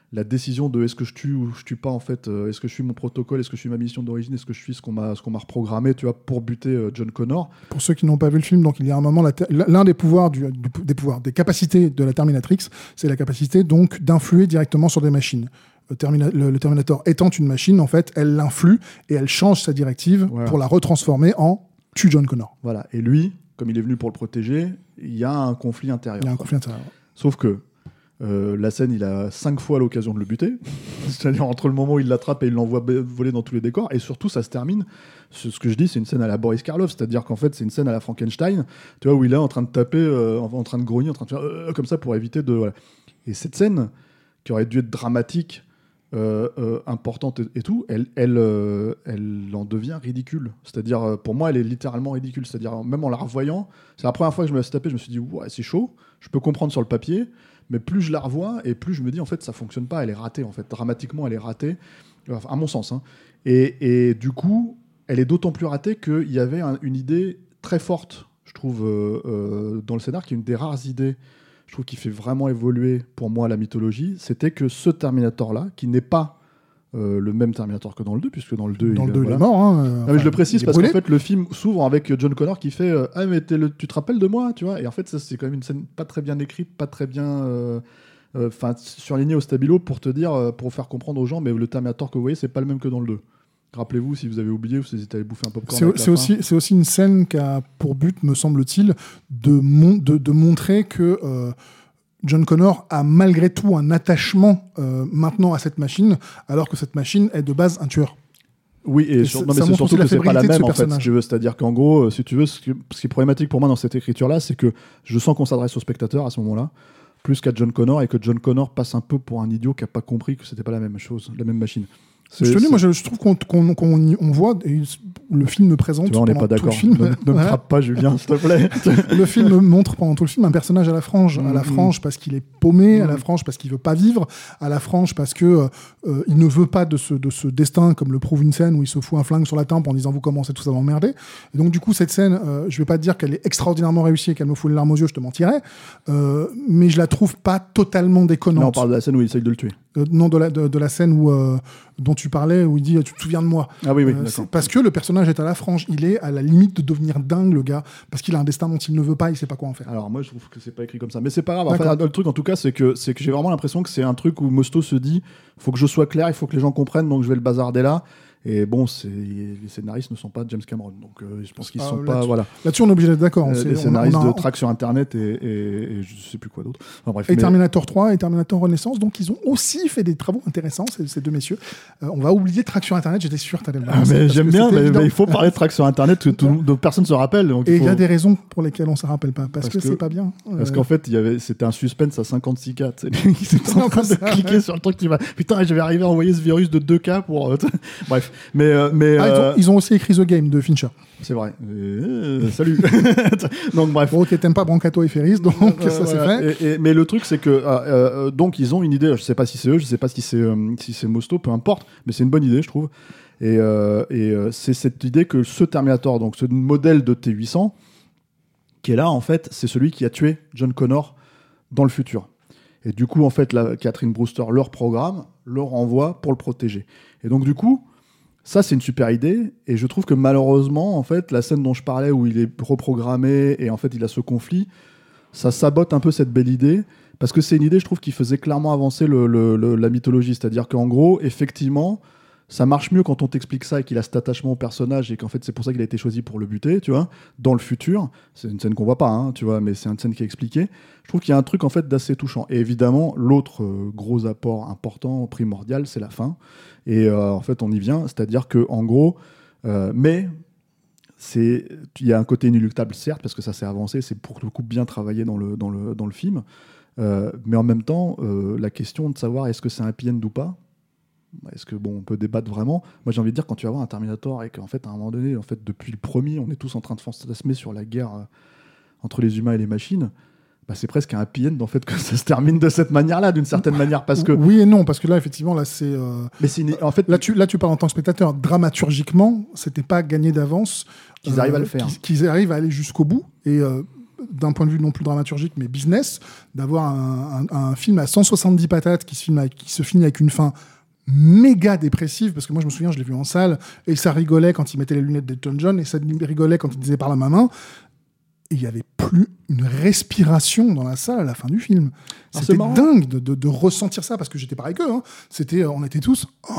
la décision de est-ce que je tue ou je tue pas en fait, euh, est-ce que je suis mon protocole, est-ce que je suis ma mission d'origine, est-ce que je suis ce qu'on m'a ce qu'on m'a reprogrammé, tu vois, pour buter euh, John Connor. Pour ceux qui n'ont pas vu le film, donc il y a un moment la ter- l'un des pouvoirs du, du, des pouvoirs des capacités de la Terminatrix, c'est la capacité donc d'influer directement sur des machines. Le, Termina- le, le Terminator étant une machine, en fait, elle l'influe et elle change sa directive voilà. pour la retransformer en tue John Connor. Voilà. Et lui, comme il est venu pour le protéger, il y a un conflit intérieur. Il y a un conflit intérieur. Sauf que Euh, la scène, il a cinq fois l'occasion de le buter, c'est-à-dire entre le moment où il l'attrape et il l'envoie voler dans tous les décors, et surtout ça se termine, ce, ce que je dis, c'est une scène à la Boris Karloff, c'est-à-dire qu'en fait c'est une scène à la Frankenstein, tu vois, où il est en train de taper, euh, en, en train de grogner, en train de faire euh, comme ça pour éviter de... Voilà. Et cette scène, qui aurait dû être dramatique, euh, euh, importante et, et tout, elle, elle, euh, elle en devient ridicule, c'est-à-dire euh, pour moi elle est littéralement ridicule, c'est-à-dire même en la revoyant, c'est la première fois que je me la suis tapé, je me suis dit ouais c'est chaud, je peux comprendre sur le papier, mais plus je la revois et plus je me dis en fait ça fonctionne pas, elle est ratée en fait, dramatiquement elle est ratée, enfin, à mon sens. Hein. Et, et du coup, elle est d'autant plus ratée qu'il y avait un, une idée très forte, je trouve, euh, euh, dans le scénar, qui est une des rares idées, je trouve, qui fait vraiment évoluer pour moi la mythologie, c'était que ce Terminator-là, qui n'est pas Euh, le même Terminator que dans le deux, puisque dans le deux, dans il, le deux, voilà. il est mort. Hein, euh, non, enfin, mais je le précise parce qu'en brûlé. fait, le film s'ouvre avec John Connor qui fait euh, ah, mais le, tu te rappelles de moi, tu vois. Et en fait, ça, c'est quand même une scène pas très bien écrite, pas très bien euh, euh, surlignée au stabilo pour te dire, euh, pour faire comprendre aux gens, mais le Terminator que vous voyez, c'est pas le même que dans le deux. Rappelez-vous, si vous avez oublié ou si vous allez bouffer un popcorn. C'est, c'est, aussi, c'est aussi une scène qui a pour but, me semble-t-il, de, mon, de, de montrer que. Euh, John Connor a malgré tout un attachement euh, maintenant à cette machine, alors que cette machine est de base un tueur. Oui, et, et sur, non, mais c'est surtout que c'est pas la même en fait, si tu veux. C'est-à-dire qu'en gros, si tu veux, ce qui, ce qui est problématique pour moi dans cette écriture-là, c'est que je sens qu'on s'adresse au spectateur à ce moment-là, plus qu'à John Connor, et que John Connor passe un peu pour un idiot qui a pas compris que c'était pas la même chose, la même machine. C'est, je te dis, c'est... moi je, je trouve qu'on, qu'on, qu'on on voit, et le film me présente. Tu vois, on n'est pas d'accord. Film, ne ne me frappe pas, Julien, s'il te plaît. Le film montre pendant tout le film un personnage à la frange. Mmh, à la frange parce qu'il est paumé, mmh. à la frange parce qu'il veut pas vivre, à la frange parce que euh, il ne veut pas de ce, de ce destin, comme le prouve une scène où il se fout un flingue sur la tempe en disant vous commencez tous à m'emmerder. Et donc, du coup, cette scène, euh, je vais pas te dire qu'elle est extraordinairement réussie et qu'elle me fout les larmes aux yeux, je te mentirais, euh, mais je la trouve pas totalement déconnante. Là, on parle de la scène où il essaye de le tuer. Euh, non, de la, de, de la scène où, euh, dont tu parlais, où il dit tu te souviens de moi. Ah oui, oui, euh, d'accord. Parce que le personnage est à la frange, il est à la limite de devenir dingue, le gars, parce qu'il a un destin dont il ne veut pas, il sait pas quoi en faire. Alors moi, je trouve que c'est pas écrit comme ça, mais c'est pas grave. Enfin, le truc, en tout cas, c'est que, c'est que j'ai vraiment l'impression que c'est un truc où Mosto se dit faut que je sois clair, il faut que les gens comprennent, donc je vais le bazarder là. Et bon, c'est, les scénaristes ne sont pas James Cameron, donc euh, je pense qu'ils ne ah, sont là-dessus, pas. Voilà. Là-dessus, on est obligé d'être d'accord. Euh, c'est, les scénaristes on a, on a, de track sur Internet et, et, et je sais plus quoi d'autre. Enfin, bref, et mais... Terminator trois et Terminator Renaissance, donc ils ont aussi fait des travaux intéressants, ces, ces deux messieurs. Euh, on va oublier track sur Internet, j'étais sûr que tu allais le ah, mais j'aime bien, mais, mais il faut parler de track sur Internet, que tout, donc personne ne se rappelle. Donc et il faut... y a des raisons pour lesquelles on ne se rappelle pas, parce, parce que, que c'est pas bien. Parce euh... qu'en fait, il y avait, c'était un suspense à cinquante-six K. Il était en train de cliquer sur le truc qui va. Putain, je vais arriver à envoyer ce virus de deux K pour. Bref, mais. Euh, mais ah, euh... ils, ont, ils ont aussi écrit The Game de Fincher. C'est vrai. Euh, salut. Donc bref. Bon, ok, t'aimes pas Brancato et Ferris, donc euh, ça voilà. c'est fait. Et, et, mais le truc, c'est que euh, euh, donc ils ont une idée. Je sais pas si c'est eux, je sais pas si c'est euh, si c'est Mosto, peu importe. Mais c'est une bonne idée, je trouve. Et, euh, et euh, c'est cette idée que ce Terminator, donc ce modèle de T huit cents, qui est là en fait, c'est celui qui a tué John Connor dans le futur. Et du coup, en fait, la, Catherine Brewster leur programme, leur envoie pour le protéger. Et donc du coup. Ça, c'est une super idée, et je trouve que malheureusement, en fait, la scène dont je parlais, où il est reprogrammé, et en fait, il a ce conflit, ça sabote un peu cette belle idée, parce que c'est une idée, je trouve, qui faisait clairement avancer le, le, le, la mythologie. C'est-à-dire qu'en gros, effectivement, ça marche mieux quand on t'explique ça, et qu'il a cet attachement au personnage, et qu'en fait, c'est pour ça qu'il a été choisi pour le buter, tu vois, dans le futur. C'est une scène qu'on voit pas, hein, tu vois, mais c'est une scène qui est expliquée. Je trouve qu'il y a un truc, en fait, d'assez touchant. Et évidemment, l'autre euh, gros apport important, primordial, c'est la fin. Et euh, en fait, on y vient, c'est-à-dire que en gros, euh, mais c'est, il y a un côté inéluctable, certes, parce que ça s'est avancé, c'est pour le coup bien travaillé dans le dans le dans le film, euh, mais en même temps, euh, la question de savoir est-ce que c'est un happy end ou pas, est-ce que bon, on peut débattre vraiment. Moi, j'ai envie de dire quand tu vas voir un Terminator et qu'en fait, à un moment donné, en fait, depuis le premier, on est tous en train de fantasmer sur la guerre euh, entre les humains et les machines. Bah, c'est presque un happy end en fait que ça se termine de cette manière-là, d'une certaine manière, parce que oui et non, parce que là effectivement là c'est. Euh... Mais c'est une... en fait là tu là tu parles en tant que spectateur. Dramaturgiquement, c'était pas gagné d'avance qu'ils euh, arrivent à le faire, qu'ils, qu'ils arrivent à aller jusqu'au bout et. Euh, d'un point de vue non plus dramaturgique, mais business, d'avoir un, un, un film à cent soixante-dix patates qui se, filme avec, qui se finit avec une fin méga dépressive, parce que moi je me souviens, je l'ai vu en salle, et ça rigolait quand il mettait les lunettes d'Elton John, et ça rigolait quand il disait par la main, et il n'y avait plus une respiration dans la salle à la fin du film. Alors c'était dingue de, de, de ressentir ça, parce que j'étais pareil qu'eux, hein. C'était, on était tous... Oh,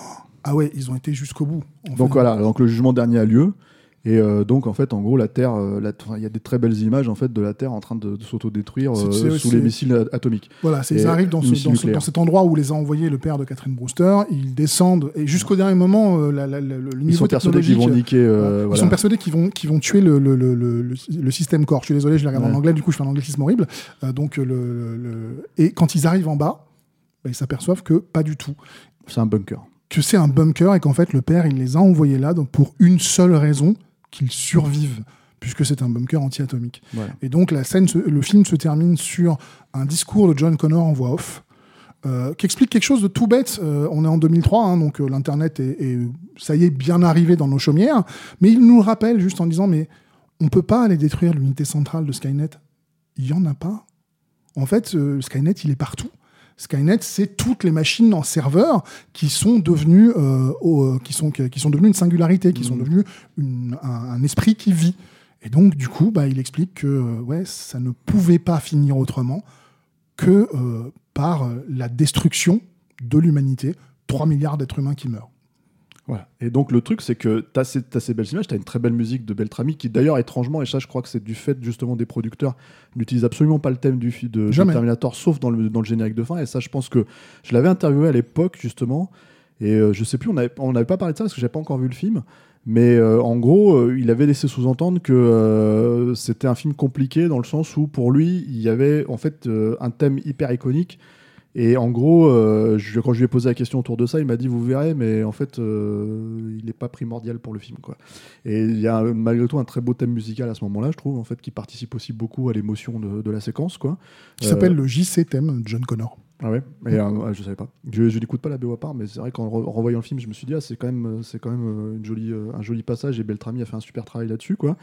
ah ouais, ils ont été jusqu'au bout. Donc fait. Voilà, donc le jugement dernier a lieu. Et euh, donc, en fait, en gros, la Terre, il euh, y a des très belles images en fait, de la Terre en train de, de s'autodétruire euh, c'est, c'est, sous c'est... les missiles atomiques. Voilà, c'est, ils arrivent dans, ce, dans, ce, dans cet endroit où les a envoyés le père de Catherine Brewster. Ils descendent, et jusqu'au dernier moment, euh, la, la, la, le niveau ils sont persuadés qu'ils vont niquer. Euh, ils voilà. sont persuadés qu'ils vont, qu'ils vont tuer le, le, le, le, le, le système Core. Je suis désolé, je l'ai regardé ouais. en anglais, du coup, je fais un anglicisme horrible. Euh, donc, le, le, le... Et quand ils arrivent en bas, bah, ils s'aperçoivent que pas du tout. C'est un bunker. Que c'est un bunker et qu'en fait, le père, il les a envoyés là donc pour une seule raison, qu'ils survivent, puisque c'est un bunker anti-atomique. Ouais. Et donc, la scène, le film se termine sur un discours de John Connor en voix off, euh, qui explique quelque chose de tout bête. Euh, on est en deux mille trois, hein, donc euh, l'Internet est, est, ça y est, bien arrivé dans nos chaumières, mais il nous le rappelle juste en disant, mais on ne peut pas aller détruire l'unité centrale de Skynet. Il n'y en a pas. En fait, euh, Skynet, il est partout. Skynet, c'est toutes les machines en serveur qui sont devenues, euh, euh, qui sont, qui sont devenues une singularité, qui mmh. sont devenues une, un, un esprit qui vit. Et donc, du coup, bah, il explique que euh, ouais, ça ne pouvait pas finir autrement que euh, par euh, la destruction de l'humanité. trois milliards d'êtres humains qui meurent. Voilà. Et donc le truc, c'est que tu as ces, ces belles images, tu as une très belle musique de Beltrami qui d'ailleurs étrangement, et ça je crois que c'est du fait justement des producteurs, n'utilisent absolument pas le thème du, de, de Terminator sauf dans le, dans le générique de fin. Et ça je pense que je l'avais interviewé à l'époque justement, et euh, je sais plus, on n'avait on n'avait pas parlé de ça parce que j'avais pas encore vu le film, mais euh, en gros euh, il avait laissé sous-entendre que euh, c'était un film compliqué dans le sens où pour lui il y avait en fait euh, un thème hyper iconique. Et en gros, euh, je, quand je lui ai posé la question autour de ça, il m'a dit vous verrez, mais en fait, euh, il n'est pas primordial pour le film, quoi. Et il y a malgré tout un très beau thème musical à ce moment-là, je trouve, en fait, qui participe aussi beaucoup à l'émotion de, de la séquence, quoi. Qui euh, s'appelle le J C thème John Connor. Ah ouais, mais euh, je savais pas. Je, je n'écoute pas la B O à part, mais c'est vrai qu'en re- renvoyant le film, je me suis dit ah c'est quand même, c'est quand même une jolie, euh, un joli passage et Beltrami a fait un super travail là-dessus, quoi.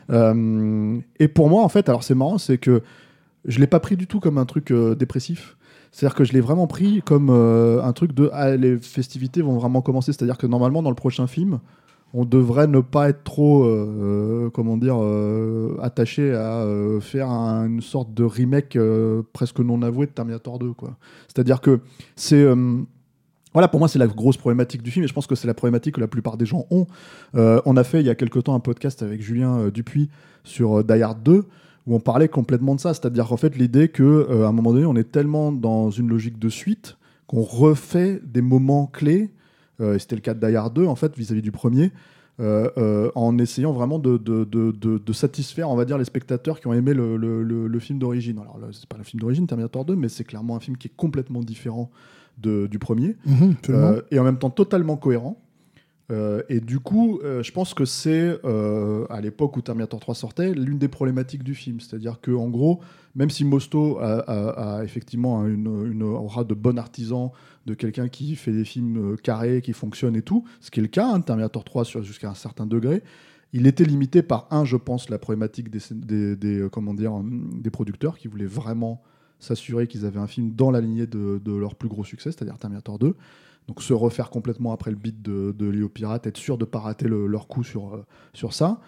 Euh, et pour moi, en fait, alors c'est marrant, c'est que je l'ai pas pris du tout comme un truc euh, dépressif. C'est-à-dire que je l'ai vraiment pris comme euh, un truc de ah, les festivités vont vraiment commencer. C'est-à-dire que normalement, dans le prochain film, on devrait ne pas être trop, euh, comment dire, euh, attaché à euh, faire un, une sorte de remake euh, presque non avoué de Terminator deux, quoi. C'est-à-dire que c'est... Euh, Voilà, pour moi, c'est la grosse problématique du film, et je pense que c'est la problématique que la plupart des gens ont. Euh, on a fait, il y a quelque temps, un podcast avec Julien euh, Dupuis sur euh, Die Hard deux, où on parlait complètement de ça, c'est-à-dire qu'en fait, l'idée qu'à euh, un moment donné, on est tellement dans une logique de suite qu'on refait des moments clés, euh, et c'était le cas de Die Hard deux, en fait, vis-à-vis du premier, euh, euh, en essayant vraiment de, de, de, de, de satisfaire, on va dire, les spectateurs qui ont aimé le, le, le, le film d'origine. Alors là, c'est pas le film d'origine, Terminator deux, mais c'est clairement un film qui est complètement différent de, du premier, mmh, euh, et en même temps totalement cohérent. Euh, et du coup, euh, je pense que c'est, euh, à l'époque où Terminator trois sortait, l'une des problématiques du film. C'est-à-dire qu'en gros, même si Mosto a, a, a effectivement une, une aura de bon artisan, de quelqu'un qui fait des films carrés, qui fonctionnent et tout, ce qui est le cas, hein, Terminator trois sur, jusqu'à un certain degré, il était limité par, un, je pense, la problématique des, des, des, euh, comment dire, des producteurs qui voulaient vraiment s'assurer qu'ils avaient un film dans la lignée de, de leur plus gros succès, c'est-à-dire Terminator deux. Donc se refaire complètement après le beat de, de Léo Pirate, être sûr de ne pas rater le, leur coup sur, euh, sur ça.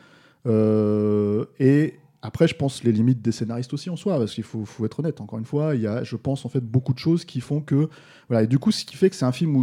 Euh, et après, je pense les limites des scénaristes aussi en soi, parce qu'il faut, faut être honnête, encore une fois, il y a, je pense, en fait, beaucoup de choses qui font que... Voilà, et du coup, ce qui fait que c'est un film où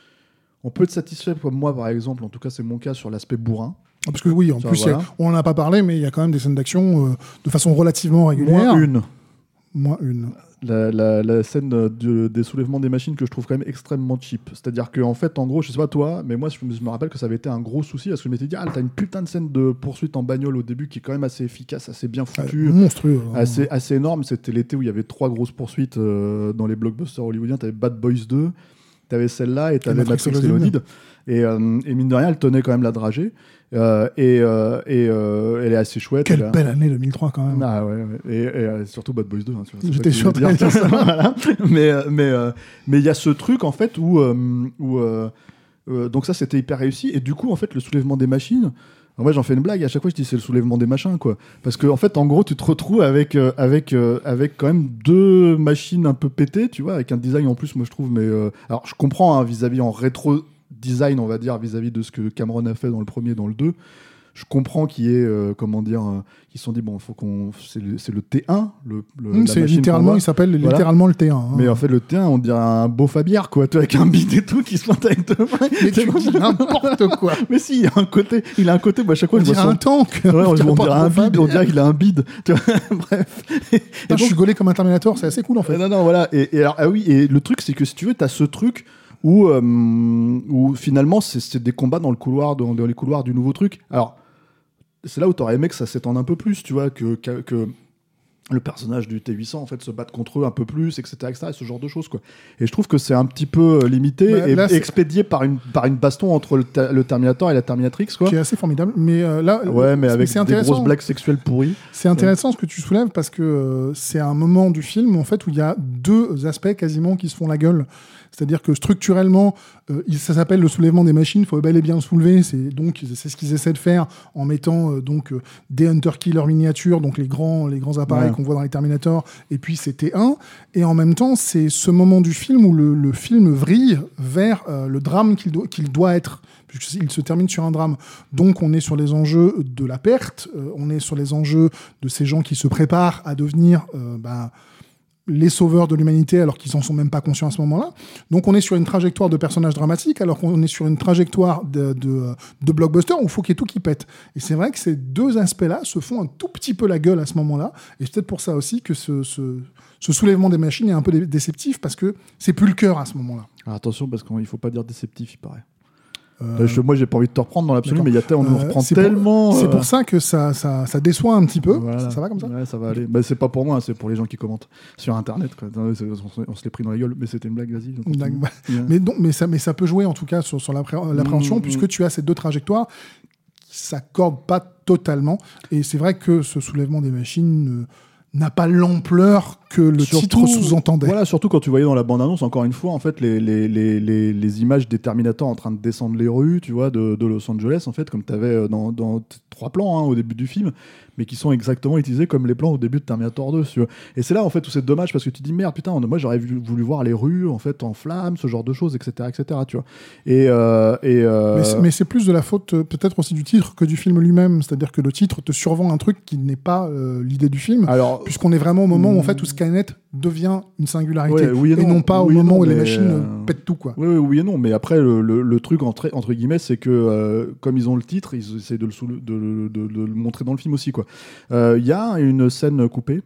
on peut être satisfait, comme moi, par exemple, en tout cas, c'est mon cas, sur l'aspect bourrin. Parce que oui, en ça, plus, voilà. a, on n'en a pas parlé, mais il y a quand même des scènes d'action euh, de façon relativement régulière. Moins une. Moins une. La, la, la scène de, des soulèvements des machines que je trouve quand même extrêmement cheap. C'est-à-dire qu'en fait, en gros, je sais pas toi, mais moi, je, je me rappelle que ça avait été un gros souci parce que je m'étais dit, ah, t'as une putain de scène de poursuite en bagnole au début qui est quand même assez efficace, assez bien foutue. Ah, monstrueux. Hein. Assez, assez énorme. C'était l'été où il y avait trois grosses poursuites euh, dans les blockbusters hollywoodiens. T'avais Bad Boys deux, t'avais celle-là et t'avais Matrix Reloaded. Et, euh, et mine de rien, elle tenait quand même la dragée. Euh, et euh, et euh, elle est assez chouette. Quelle a... belle année deux mille trois quand même. Ah ouais, ouais. Et, et euh, surtout Bad Boys deux. Hein, J'étais sûr de dire ça. Voilà. Mais mais euh, mais il y a ce truc en fait où euh, où euh, euh, donc ça c'était hyper réussi et du coup en fait le soulèvement des machines. Alors moi j'en fais une blague, à chaque fois je dis c'est le soulèvement des machins quoi. Parce que en fait en gros tu te retrouves avec, euh, avec, euh, avec quand même deux machines un peu pétées, tu vois, avec un design en plus moi je trouve, mais euh, alors je comprends hein, vis-à-vis en rétro design on va dire vis-à-vis de ce que Cameron a fait dans le premier et dans le deux. Je comprends qu'il y ait, euh, comment dire, euh, qu'ils se sont dit, bon, faut qu'on, c'est le, c'est le T un, le, le mmh, la c'est machine littéralement, il s'appelle voilà. littéralement le T un. Hein. Mais en fait, le T un, on dirait un beau Fabiard, quoi, tu vois, avec un bide et tout, qui se pointe avec deux mains. Mais tu dis n'importe quoi. Mais si, il y a un côté, il a un côté, bah, à chaque fois, on je dirait vois un son... tank. Ouais, on, on on dirait un bide, Fabiard. on dirait qu'il a un bide. Tu vois, bref. Et, et donc, je suis donc... gaulé comme un Terminator, c'est assez cool en fait. Non, non, voilà. Et, et alors, ah oui, et le truc, c'est que si tu veux, t'as ce truc où, euh, où finalement, c'est, c'est des combats dans le couloir, dans, dans les couloirs du nouveau truc. Alors, c'est là où t'aurais aimé que ça s'étende un peu plus, tu vois, que, que, que le personnage du T huit cents en fait se batte contre eux un peu plus, et cetera, et cetera, et ce genre de choses quoi. Et je trouve que c'est un petit peu limité bah, et là, expédié par une par une baston entre le, ta- le Terminator et la Terminatrix quoi. Qui est assez formidable, mais euh, là ouais, mais avec des grosses blagues sexuelles pourries. C'est intéressant ouais. ce que tu soulèves parce que euh, c'est un moment du film en fait où il y a deux aspects quasiment qui se font la gueule. C'est-à-dire que structurellement, euh, ça s'appelle le soulèvement des machines, il faut bel et bien le soulever. C'est, donc, c'est ce qu'ils essaient de faire en mettant euh, donc, euh, des Hunter-Killer miniatures, donc les grands, les grands appareils ouais. qu'on voit dans les Terminator, et puis c'est T un. Et en même temps, c'est ce moment du film où le, le film vrille vers euh, le drame qu'il, do- qu'il doit être, puisqu'il se termine sur un drame. Donc on est sur les enjeux de la perte, euh, on est sur les enjeux de ces gens qui se préparent à devenir... Euh, bah, les sauveurs de l'humanité alors qu'ils n'en sont même pas conscients à ce moment-là. Donc on est sur une trajectoire de personnages dramatiques alors qu'on est sur une trajectoire de, de, de blockbuster où il faut qu'il y ait tout qui pète. Et c'est vrai que ces deux aspects-là se font un tout petit peu la gueule à ce moment-là. Et c'est peut-être pour ça aussi que ce, ce, ce soulèvement des machines est un peu dé- déceptif parce que c'est plus le cœur à ce moment-là. Alors attention parce qu'il ne faut pas dire déceptif, il paraît. Euh, je, moi, j'ai pas envie de te reprendre dans l'absolu, mais y a t- on nous reprend euh, c'est tellement. Pour, euh... C'est pour ça que ça, ça, ça déçoit un petit peu. Voilà. Ça, ça va comme ça ? Ouais, ça va aller. Bah, c'est pas pour moi, c'est pour les gens qui commentent sur Internet. Quoi. On, on se l'est pris dans la gueule, mais c'était une blague, vas-y. Bah, yeah. mais, donc, mais, ça, mais ça peut jouer en tout cas sur, sur l'appré- l'appréhension, mmh, puisque mmh. tu as ces deux trajectoires qui s'accordent pas totalement. Et c'est vrai que ce soulèvement des machines. Euh, n'a pas l'ampleur que le surtout, titre sous-entendait. Voilà, surtout quand tu voyais dans la bande-annonce, encore une fois, en fait, les, les, les, les, les images des Terminators en train de descendre les rues, tu vois, de, de Los Angeles, en fait, comme tu avais dans, dans trois plans hein, au début du film, mais qui sont exactement utilisés comme les plans au début de Terminator deux. Tu vois. Et c'est là, en fait, où c'est dommage, parce que tu te dis, merde, putain, moi, j'aurais voulu, voulu voir les rues, en fait, en flammes, ce genre de choses, et cetera, et cetera, tu vois. Et, euh, et, euh... mais, c'est, mais c'est plus de la faute, peut-être aussi du titre que du film lui-même. C'est-à-dire que le titre te survend un truc qui n'est pas euh, l'idée du film, Alors, puisqu'on est vraiment au moment où, en fait, où Skynet devient une singularité, ouais, oui et, non, et non pas oui au moment non, où les machines euh... pètent tout, quoi. Oui, oui, oui et non, mais après, le, le, le truc, entre, entre guillemets, c'est que, euh, comme ils ont le titre, ils essaient de le, sous, de, de, de, de le montrer dans le film aussi, quoi. Il euh, y a une scène coupée,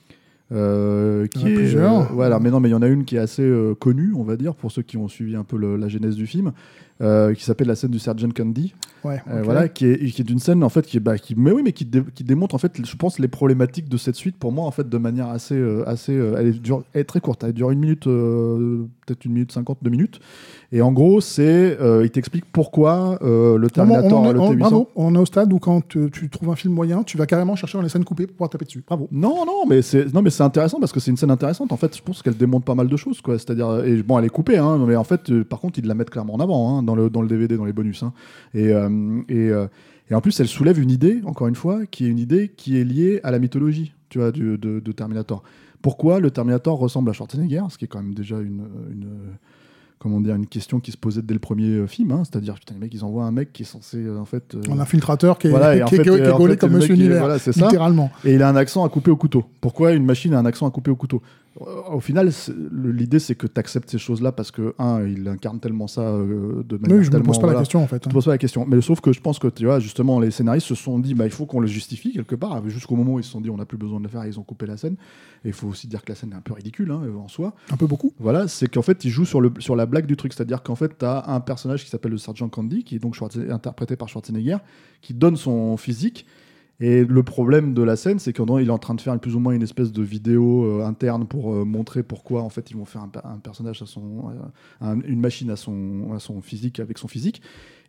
Euh, qui est plusieurs. Euh, voilà, mais non, mais il y en a une qui est assez euh, connue, on va dire, pour ceux qui ont suivi un peu le, la genèse du film, euh, qui s'appelle la scène du Sergeant Candy. Ouais. Euh, okay. Voilà, qui est, qui est d'une scène en fait qui est, bah, qui, mais oui, mais qui, dé, qui démontre en fait, je pense, les problématiques de cette suite pour moi en fait de manière assez, euh, assez, euh, elle, est dure, elle est très courte, elle dure une minute, euh, peut-être une minute cinquante, deux minutes. Et en gros, c'est, euh, il t'explique pourquoi euh, le Terminator, on, on, on, le on, T huit cents. Bravo, on en est au stade où quand tu, tu trouves un film moyen, tu vas carrément chercher dans les scènes coupées pour pouvoir taper dessus. Bravo. Non, non, mais c'est, non, mais c'est intéressant parce que c'est une scène intéressante. En fait, je pense qu'elle démontre pas mal de choses, quoi. C'est-à-dire, et bon, elle est coupée, hein, mais en fait, euh, par contre, ils la mettent clairement en avant hein, dans le dans le D V D, dans les bonus. Hein. Et euh, et euh, et en plus, elle soulève une idée, encore une fois, qui est une idée qui est liée à la mythologie, tu vois, du, de, de Terminator. Pourquoi le Terminator ressemble à Schwarzenegger, ce qui est quand même déjà une, une comment dire, une question qui se posait dès le premier film, hein, c'est-à-dire putain les mecs ils envoient un mec qui est censé euh, en fait euh... un infiltrateur qui est, voilà, qui, fait, qui est, qui est gaulé comme Monsieur Univers, voilà, c'est littéralement. Ça. Et il a un accent à couper au couteau. Pourquoi une machine a un accent à couper au couteau? Au final, c'est, l'idée c'est que tu acceptes ces choses-là parce que un, il incarne tellement ça euh, de manière oui, je tellement. me pose pas voilà, la question en fait. Je me pose pas la question, mais sauf que je pense que tu vois justement les scénaristes se sont dit bah il faut qu'on le justifie quelque part jusqu'au moment où ils se sont dit on n'a plus besoin de le faire et ils ont coupé la scène. Et il faut aussi dire que la scène est un peu ridicule hein, en soi. Un peu beaucoup. Voilà, c'est qu'en fait ils jouent sur le sur la blague du truc, c'est-à-dire qu'en fait tu as un personnage qui s'appelle le Sergeant Candy qui est donc interprété par Schwarzenegger qui donne son physique. Et le problème de la scène, c'est qu'il est en train de faire plus ou moins une espèce de vidéo euh, interne pour euh, montrer pourquoi en fait ils vont faire un, un personnage à son, euh, un, une machine à son, à son physique avec son physique.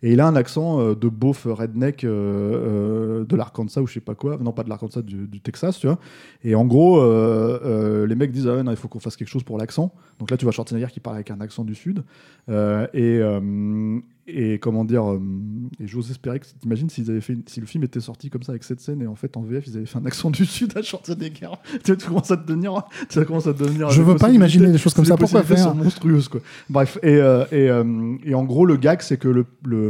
Et il a un accent euh, de beauf redneck euh, euh, de l'Arkansas ou je sais pas quoi. Non, pas de l'Arkansas, du, du Texas, tu vois. Et en gros, euh, euh, les mecs disent ah ouais, non, il faut qu'on fasse quelque chose pour l'accent. Donc là, tu vois Schwarzenegger qui parle avec un accent du Sud. Euh, et, euh, et comment dire euh, et j'ose espérer que t'imagines s'ils avaient fait si le film était sorti comme ça avec cette scène et en fait en V F ils avaient fait un accent du Sud à Schwarzenegger. tu commences à te devenir tu commences à te devenir je veux pas imaginer des choses comme ça, pourquoi faire? Sont monstrueuses quoi. Bref, et, euh, et, euh, et en gros le gag c'est que le, le,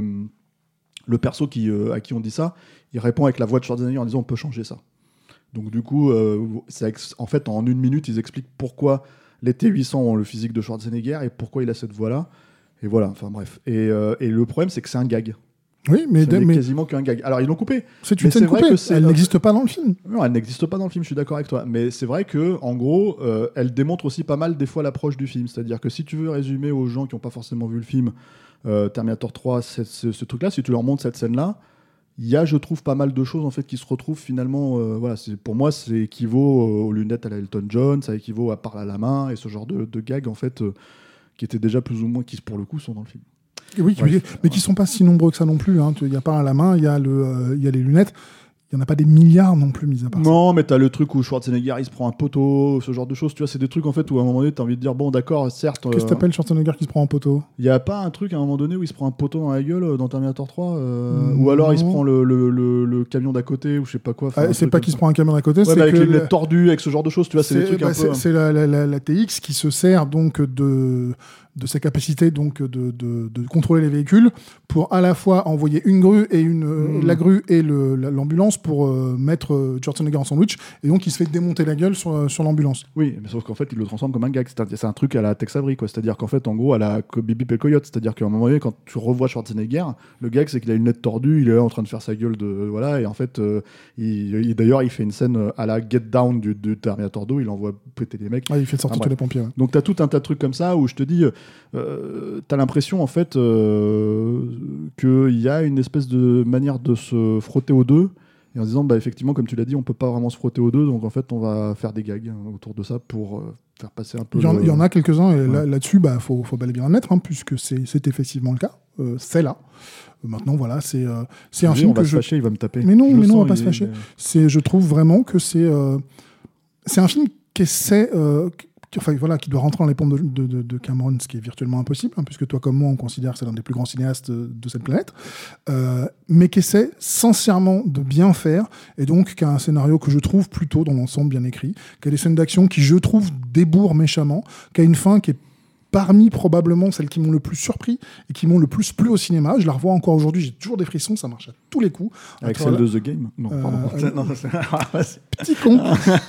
le perso qui, euh, à qui on dit ça, il répond avec la voix de Schwarzenegger en disant on peut changer ça. Donc du coup euh, c'est ex- en fait en une minute ils expliquent pourquoi les T huit cents ont le physique de Schwarzenegger et pourquoi il a cette voix là. Et voilà, enfin bref. Et, euh, et le problème, c'est que c'est un gag. Oui, mais, ce de, n'est mais quasiment qu'un gag. Alors, ils l'ont coupé. C'est une mais scène c'est vrai coupée. que c'est... Elle n'existe pas dans le film. Non, elle n'existe pas dans le film, je suis d'accord avec toi. Mais c'est vrai que, en gros, euh, elle démontre aussi pas mal, des fois, l'approche du film. C'est-à-dire que si tu veux résumer aux gens qui n'ont pas forcément vu le film euh, Terminator trois, ce, ce, ce truc-là, si tu leur montres cette scène-là, il y a, je trouve, pas mal de choses en fait, qui se retrouvent finalement. Euh, voilà, c'est, pour moi, ça équivaut aux lunettes à la Elton John, ça équivaut à parler à la main et ce genre de, de gags, en fait, euh, qui étaient déjà plus ou moins, qui pour le coup sont dans le film. Oui, ouais, mais qui ne sont pas si nombreux que ça non plus. Il n'y a pas à la main, il y, euh, y a les lunettes. Il n'y en a pas des milliards non plus, mis à part ça. Non, mais t'as le truc où Schwarzenegger, il se prend un poteau, ce genre de choses. Tu vois, c'est des trucs en fait où à un moment donné, t'as envie de dire, bon, d'accord, certes. Qu'est-ce que euh... t'appelles Schwarzenegger qui se prend un poteau? Il n'y a pas un truc à un moment donné où il se prend un poteau dans la gueule dans Terminator trois euh, ou alors il se prend le, le, le, le camion d'à côté ou je sais pas quoi. Ah, c'est pas qu'il se prend un camion d'à côté, ouais, c'est bah avec que les lunettes tordues, avec ce genre de choses, tu vois, c'est, c'est des trucs bah un c'est, peu. C'est la, la, la, la T X qui se sert donc de. de sa capacité donc de, de, de contrôler les véhicules pour à la fois envoyer une grue et une mmh. la grue et le, la, l'ambulance pour euh, mettre euh, Schwarzenegger en sandwich et donc il se fait démonter la gueule sur, sur l'ambulance. Oui, mais sauf qu'en fait il le transforme comme un gag, c'est un, c'est un truc à la Tex Avery quoi, c'est-à-dire qu'en fait en gros à la Bibi et Coyote, c'est-à-dire qu'à un moment donné quand tu revois Schwarzenegger, le gag c'est qu'il a une lunette tordue, il est là en train de faire sa gueule de euh, voilà et en fait euh, il, il, d'ailleurs il fait une scène à la Get Down du, du Terminator deux, il envoie péter les mecs. Ah, il fait sortir ah, tous les pompiers. Ouais. Donc t'as tout un tas de trucs comme ça où je te dis euh, t'as l'impression en fait euh, qu'il y a une espèce de manière de se frotter aux deux et en disant bah effectivement comme tu l'as dit on peut pas vraiment se frotter aux deux donc en fait on va faire des gags autour de ça pour euh, faire passer un peu. Il y en, le... il y en a quelques-uns et ouais. là, là-dessus bah faut faut bel et bien admettre hein, puisque c'est, c'est effectivement le cas euh, c'est là euh, maintenant voilà c'est euh, c'est un oui, film on va que se je fâcher, il va me taper. Mais non je mais non on va pas il... se fâcher. C'est je trouve vraiment que c'est euh, c'est un film qui essaie euh, Enfin, voilà, qui doit rentrer dans les pompes de, de, de Cameron, ce qui est virtuellement impossible, hein, puisque toi comme moi, on considère que c'est l'un des plus grands cinéastes de cette planète, euh, mais qui essaie sincèrement de bien faire, et donc qui a un scénario que je trouve plutôt dans l'ensemble bien écrit, qui a des scènes d'action qui, je trouve, débourrent méchamment, qui a une fin qui est parmi probablement celles qui m'ont le plus surpris et qui m'ont le plus plu au cinéma. Je la revois encore aujourd'hui, j'ai toujours des frissons, ça marche à tous les coups. Avec celle de The Game ? Non, pardon. Euh, non, c'est... Petit con.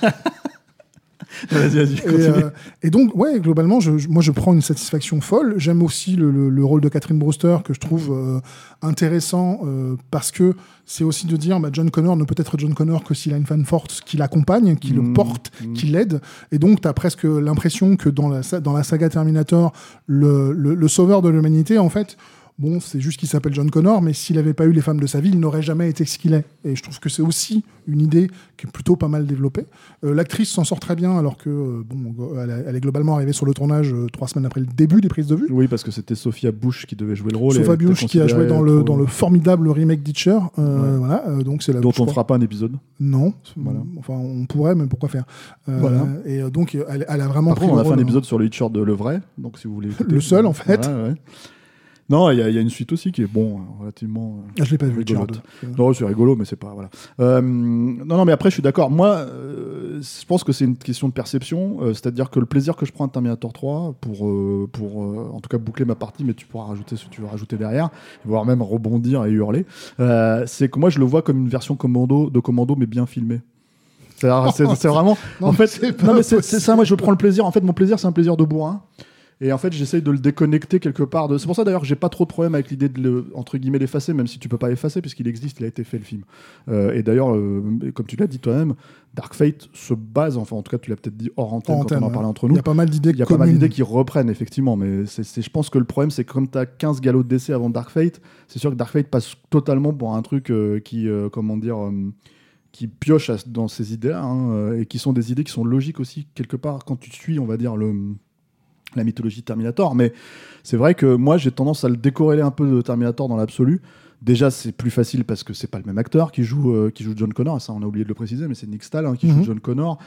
Vas-y, vas-y, et, euh, et donc, ouais, globalement, je, je, moi, je prends une satisfaction folle. J'aime aussi le, le, le rôle de Catherine Brewster, que je trouve euh, intéressant, euh, parce que c'est aussi de dire, bah, John Connor ne peut être John Connor que s'il a une fan forte qui l'accompagne, qui mmh, le porte, mmh. qui l'aide. Et donc, tu as presque l'impression que dans la, dans la saga Terminator, le, le, le sauveur de l'humanité, en fait... Bon, c'est juste qu'il s'appelle John Connor, mais s'il n'avait pas eu les femmes de sa vie, il n'aurait jamais été ce qu'il est. Et je trouve que c'est aussi une idée qui est plutôt pas mal développée. Euh, l'actrice s'en sort très bien, alors que euh, bon, elle, elle est globalement arrivée sur le tournage euh, trois semaines après le début des prises de vue. Oui, parce que c'était Sophia Bush qui devait jouer le rôle. Sophia Bush qui a joué dans le, dans le formidable remake d'Itcher. Euh, ouais. Voilà, euh, donc c'est la, dont on ne fera pas un épisode. Non, voilà. Enfin on pourrait, mais pourquoi faire euh, voilà. Et euh, donc elle, elle a vraiment Après, pris on le a fait rôle, un épisode sur le Hitcher de le vrai, donc si vous voulez. Le seul en fait. Voilà, ouais. Non, il y, y a une suite aussi qui est bon, relativement. Ah, je l'ai pas vu. Non, c'est rigolo, mais c'est pas voilà. Euh, non, non, mais après, je suis d'accord. Moi, euh, je pense que c'est une question de perception, euh, c'est-à-dire que le plaisir que je prends à Terminator trois pour, euh, pour euh, en tout cas boucler ma partie, mais tu pourras rajouter ce que tu veux rajouter derrière, voire même rebondir et hurler. Euh, c'est que moi, je le vois comme une version commando de Commando, mais bien filmée. C'est, c'est, c'est vraiment. Non, en fait, c'est, non, mais c'est, c'est ça. Moi, je prends le plaisir. En fait, mon plaisir, c'est un plaisir de bourrin. Et en fait, j'essaye de le déconnecter quelque part. De... C'est pour ça d'ailleurs que j'ai pas trop de problème avec l'idée de le, entre guillemets, l'effacer, même si tu peux pas l'effacer, puisqu'il existe, il a été fait le film. Euh, et d'ailleurs, euh, comme tu l'as dit toi-même, Dark Fate se base, enfin en tout cas tu l'as peut-être dit hors antenne, hors antenne quand on en parlait entre nous. Il y a pas mal d'idées. Il y a pas mal d'idées qui reprennent effectivement, mais c'est, c'est, je pense que le problème c'est que comme tu as quinze galops de décès avant Dark Fate, c'est sûr que Dark Fate passe totalement pour un truc euh, qui, euh, comment dire. Euh, qui pioche dans ces idées hein, euh, et qui sont des idées qui sont logiques aussi quelque part quand tu suis, on va dire le la mythologie de Terminator. Mais c'est vrai que moi, j'ai tendance à le décorréler un peu de Terminator dans l'absolu. Déjà, c'est plus facile parce que c'est pas le même acteur qui joue, euh, qui joue John Connor. Ça, on a oublié de le préciser, mais c'est Nick Stahl hein, qui Mm-hmm. joue John Connor.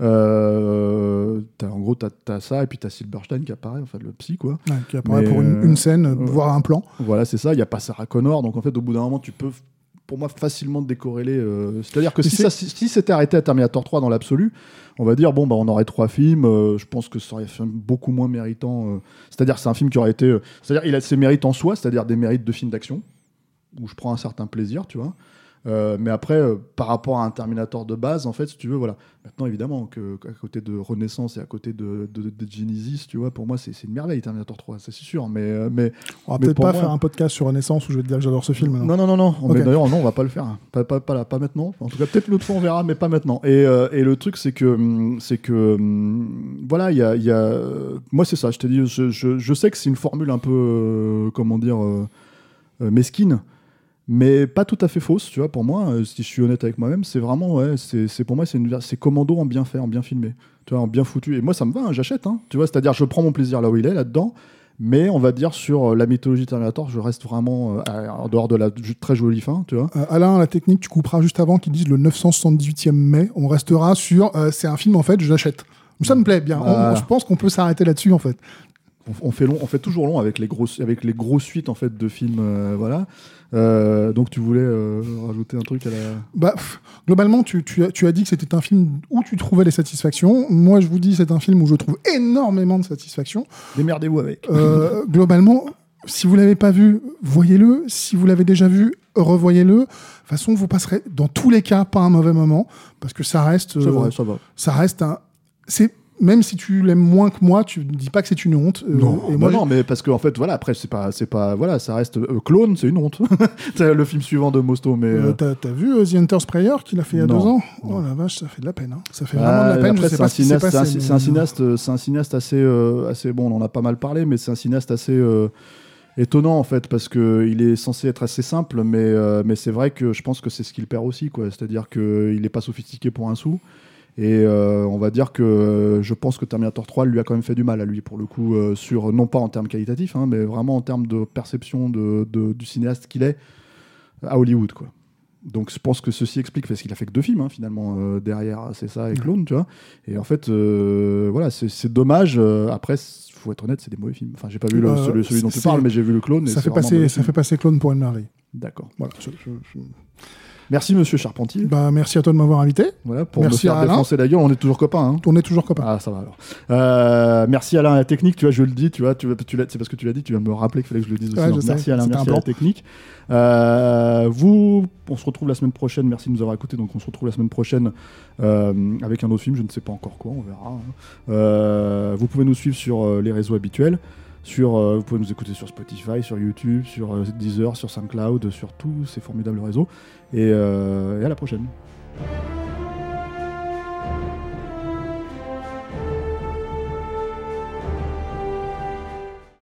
Euh, t'as, en gros, t'as, t'as ça et puis t'as Silverstein qui apparaît, enfin le psy, quoi. Ouais, qui apparaît Mais, pour une, euh, une scène, euh, voire un plan. Voilà, c'est ça. Il y a pas Sarah Connor, donc en fait, au bout d'un moment, tu peux, pour moi, facilement te décorréler. Euh, c'est-à-dire que Mais si, c'est- ça, si, si c'était arrêté à Terminator trois dans l'absolu, on va dire bon bah on aurait trois films. Euh, je pense que ça aurait fait un beaucoup moins méritant. Euh, c'est-à-dire que c'est un film qui aurait été, euh, c'est-à-dire il a ses mérites en soi, c'est-à-dire des mérites de film d'action où je prends un certain plaisir, tu vois. Euh, mais après, euh, par rapport à un Terminator de base, en fait, si tu veux, voilà. Maintenant, évidemment, que, qu'à côté de Renaissance et à côté de, de, de Genesis, tu vois, pour moi, c'est, c'est une merveille, Terminator trois, ça c'est sûr. Mais, euh, mais On va mais peut-être pour pas moi- faire un podcast sur Renaissance où je vais te dire que j'adore ce film. non, non, non, non. Ok. Mais d'ailleurs, non, on va pas le faire. Pas, pas, pas, là, pas maintenant. En tout cas, peut-être une autre fois, on verra, mais pas maintenant. Et, euh, et le truc, c'est que, hum, c'est que, hum, voilà, il y a, il y a, euh, moi, c'est ça. Je te dis, je, je, je sais que c'est une formule un peu, euh, comment dire, euh, euh, mesquine. Mais pas tout à fait fausse, tu vois, pour moi, euh, si je suis honnête avec moi-même, c'est vraiment, ouais, c'est, c'est pour moi, c'est, une, ver- c'est Commando en bien fait, en bien filmé, tu vois, en bien foutu. Et moi, ça me va, hein, j'achète, hein, tu vois, c'est-à-dire, je prends mon plaisir là où il est, là-dedans, mais on va dire sur euh, la mythologie Terminator, je reste vraiment euh, à- en dehors de la ju- très jolie fin, tu vois. Euh, Alain, la technique, tu couperas juste avant qu'ils disent le neuf cent soixante-dix-huitième mai. On restera sur euh, c'est un film, en fait, je l'achète. Ça me plaît bien. On- Voilà. je pense qu'on peut s'arrêter là-dessus, en fait. On, on fait long, on fait toujours long avec les grosses, avec les grosses suites en fait de films, euh, voilà. Euh, donc tu voulais euh, rajouter un truc à la. Bah, pff, globalement, tu, tu as, tu as dit que c'était un film où tu trouvais les satisfactions. Moi, je vous dis, c'est un film où je trouve énormément de satisfaction. Démerdez-vous avec. Euh, globalement, si vous l'avez pas vu, voyez-le. Si vous l'avez déjà vu, revoyez-le. De toute façon, vous passerez dans tous les cas pas un mauvais moment parce que ça reste, C'est euh, vrai, ça va. ça reste un. C'est même si tu l'aimes moins que moi, tu ne dis pas que c'est une honte. Euh, Non, et bah moi, non, mais parce qu'en en fait, voilà, après, c'est pas, c'est pas, voilà, ça reste euh, Clone, c'est une honte. C'est le film suivant de Mosto, mais. Euh, euh, t'as, t'as vu euh, The Hunter's Prayer qu'il a fait il y a Non, deux ans non. Oh la vache, ça fait de la peine. Hein. Ça fait ah, vraiment de la peine. après, Je sais c'est pas un ce qui s'est cinéaste, c'est un, passé. c'est mais- un cinéaste, euh, c'est un cinéaste assez, euh, assez bon. On en a pas mal parlé, mais c'est un cinéaste assez euh, étonnant en fait, parce que il est censé être assez simple, mais euh, mais c'est vrai que je pense que c'est ce qu'il perd aussi, quoi. C'est-à-dire que il est pas sophistiqué pour un sou. Et euh, on va dire que euh, je pense que Terminator trois lui a quand même fait du mal à lui, pour le coup, euh, sur, non pas en termes qualitatifs, hein, mais vraiment en termes de perception de, de- du cinéaste qu'il est à Hollywood, quoi. Donc je pense que ceci explique, parce qu'il a fait que deux films, hein, finalement, euh, derrière, c'est ça, et Clone, tu vois. Et en fait, euh, voilà, c'est, c'est dommage. Euh, après, il faut être honnête, c'est des mauvais films. Enfin, j'ai pas vu le- Euh, celui, celui dont tu c'est- parles, mais j'ai vu le Clone. et Ça c'est fait, vraiment un passer, mauvais ça film. fait passer Clone pour une merveille. D'accord. Voilà. je- je- je- Merci, monsieur Charpentier. Bah, merci à toi de m'avoir invité. Voilà, pour merci me faire à Alain. défoncer la gueule. On est toujours copains, hein. On est toujours copains. Ah, ça va alors. Euh, merci Alain à la technique, tu vois, je le dis, tu vois, tu, tu l'as- c'est parce que tu l'as dit, tu viens de me rappeler qu'il fallait que je le dise aussi. Ouais, je Donc, sais, merci Alain, c'était merci un à la plan. technique. Euh, vous, on se retrouve la semaine prochaine, merci de nous avoir écoutés, donc on se retrouve la semaine prochaine euh, avec un autre film, je ne sais pas encore quoi, on verra. hein. Euh, vous pouvez nous suivre sur euh, les réseaux habituels. Sur, euh, vous pouvez nous écouter sur Spotify, sur YouTube, sur euh, Deezer, sur SoundCloud, sur tous ces formidables réseaux. Et, euh, et à la prochaine.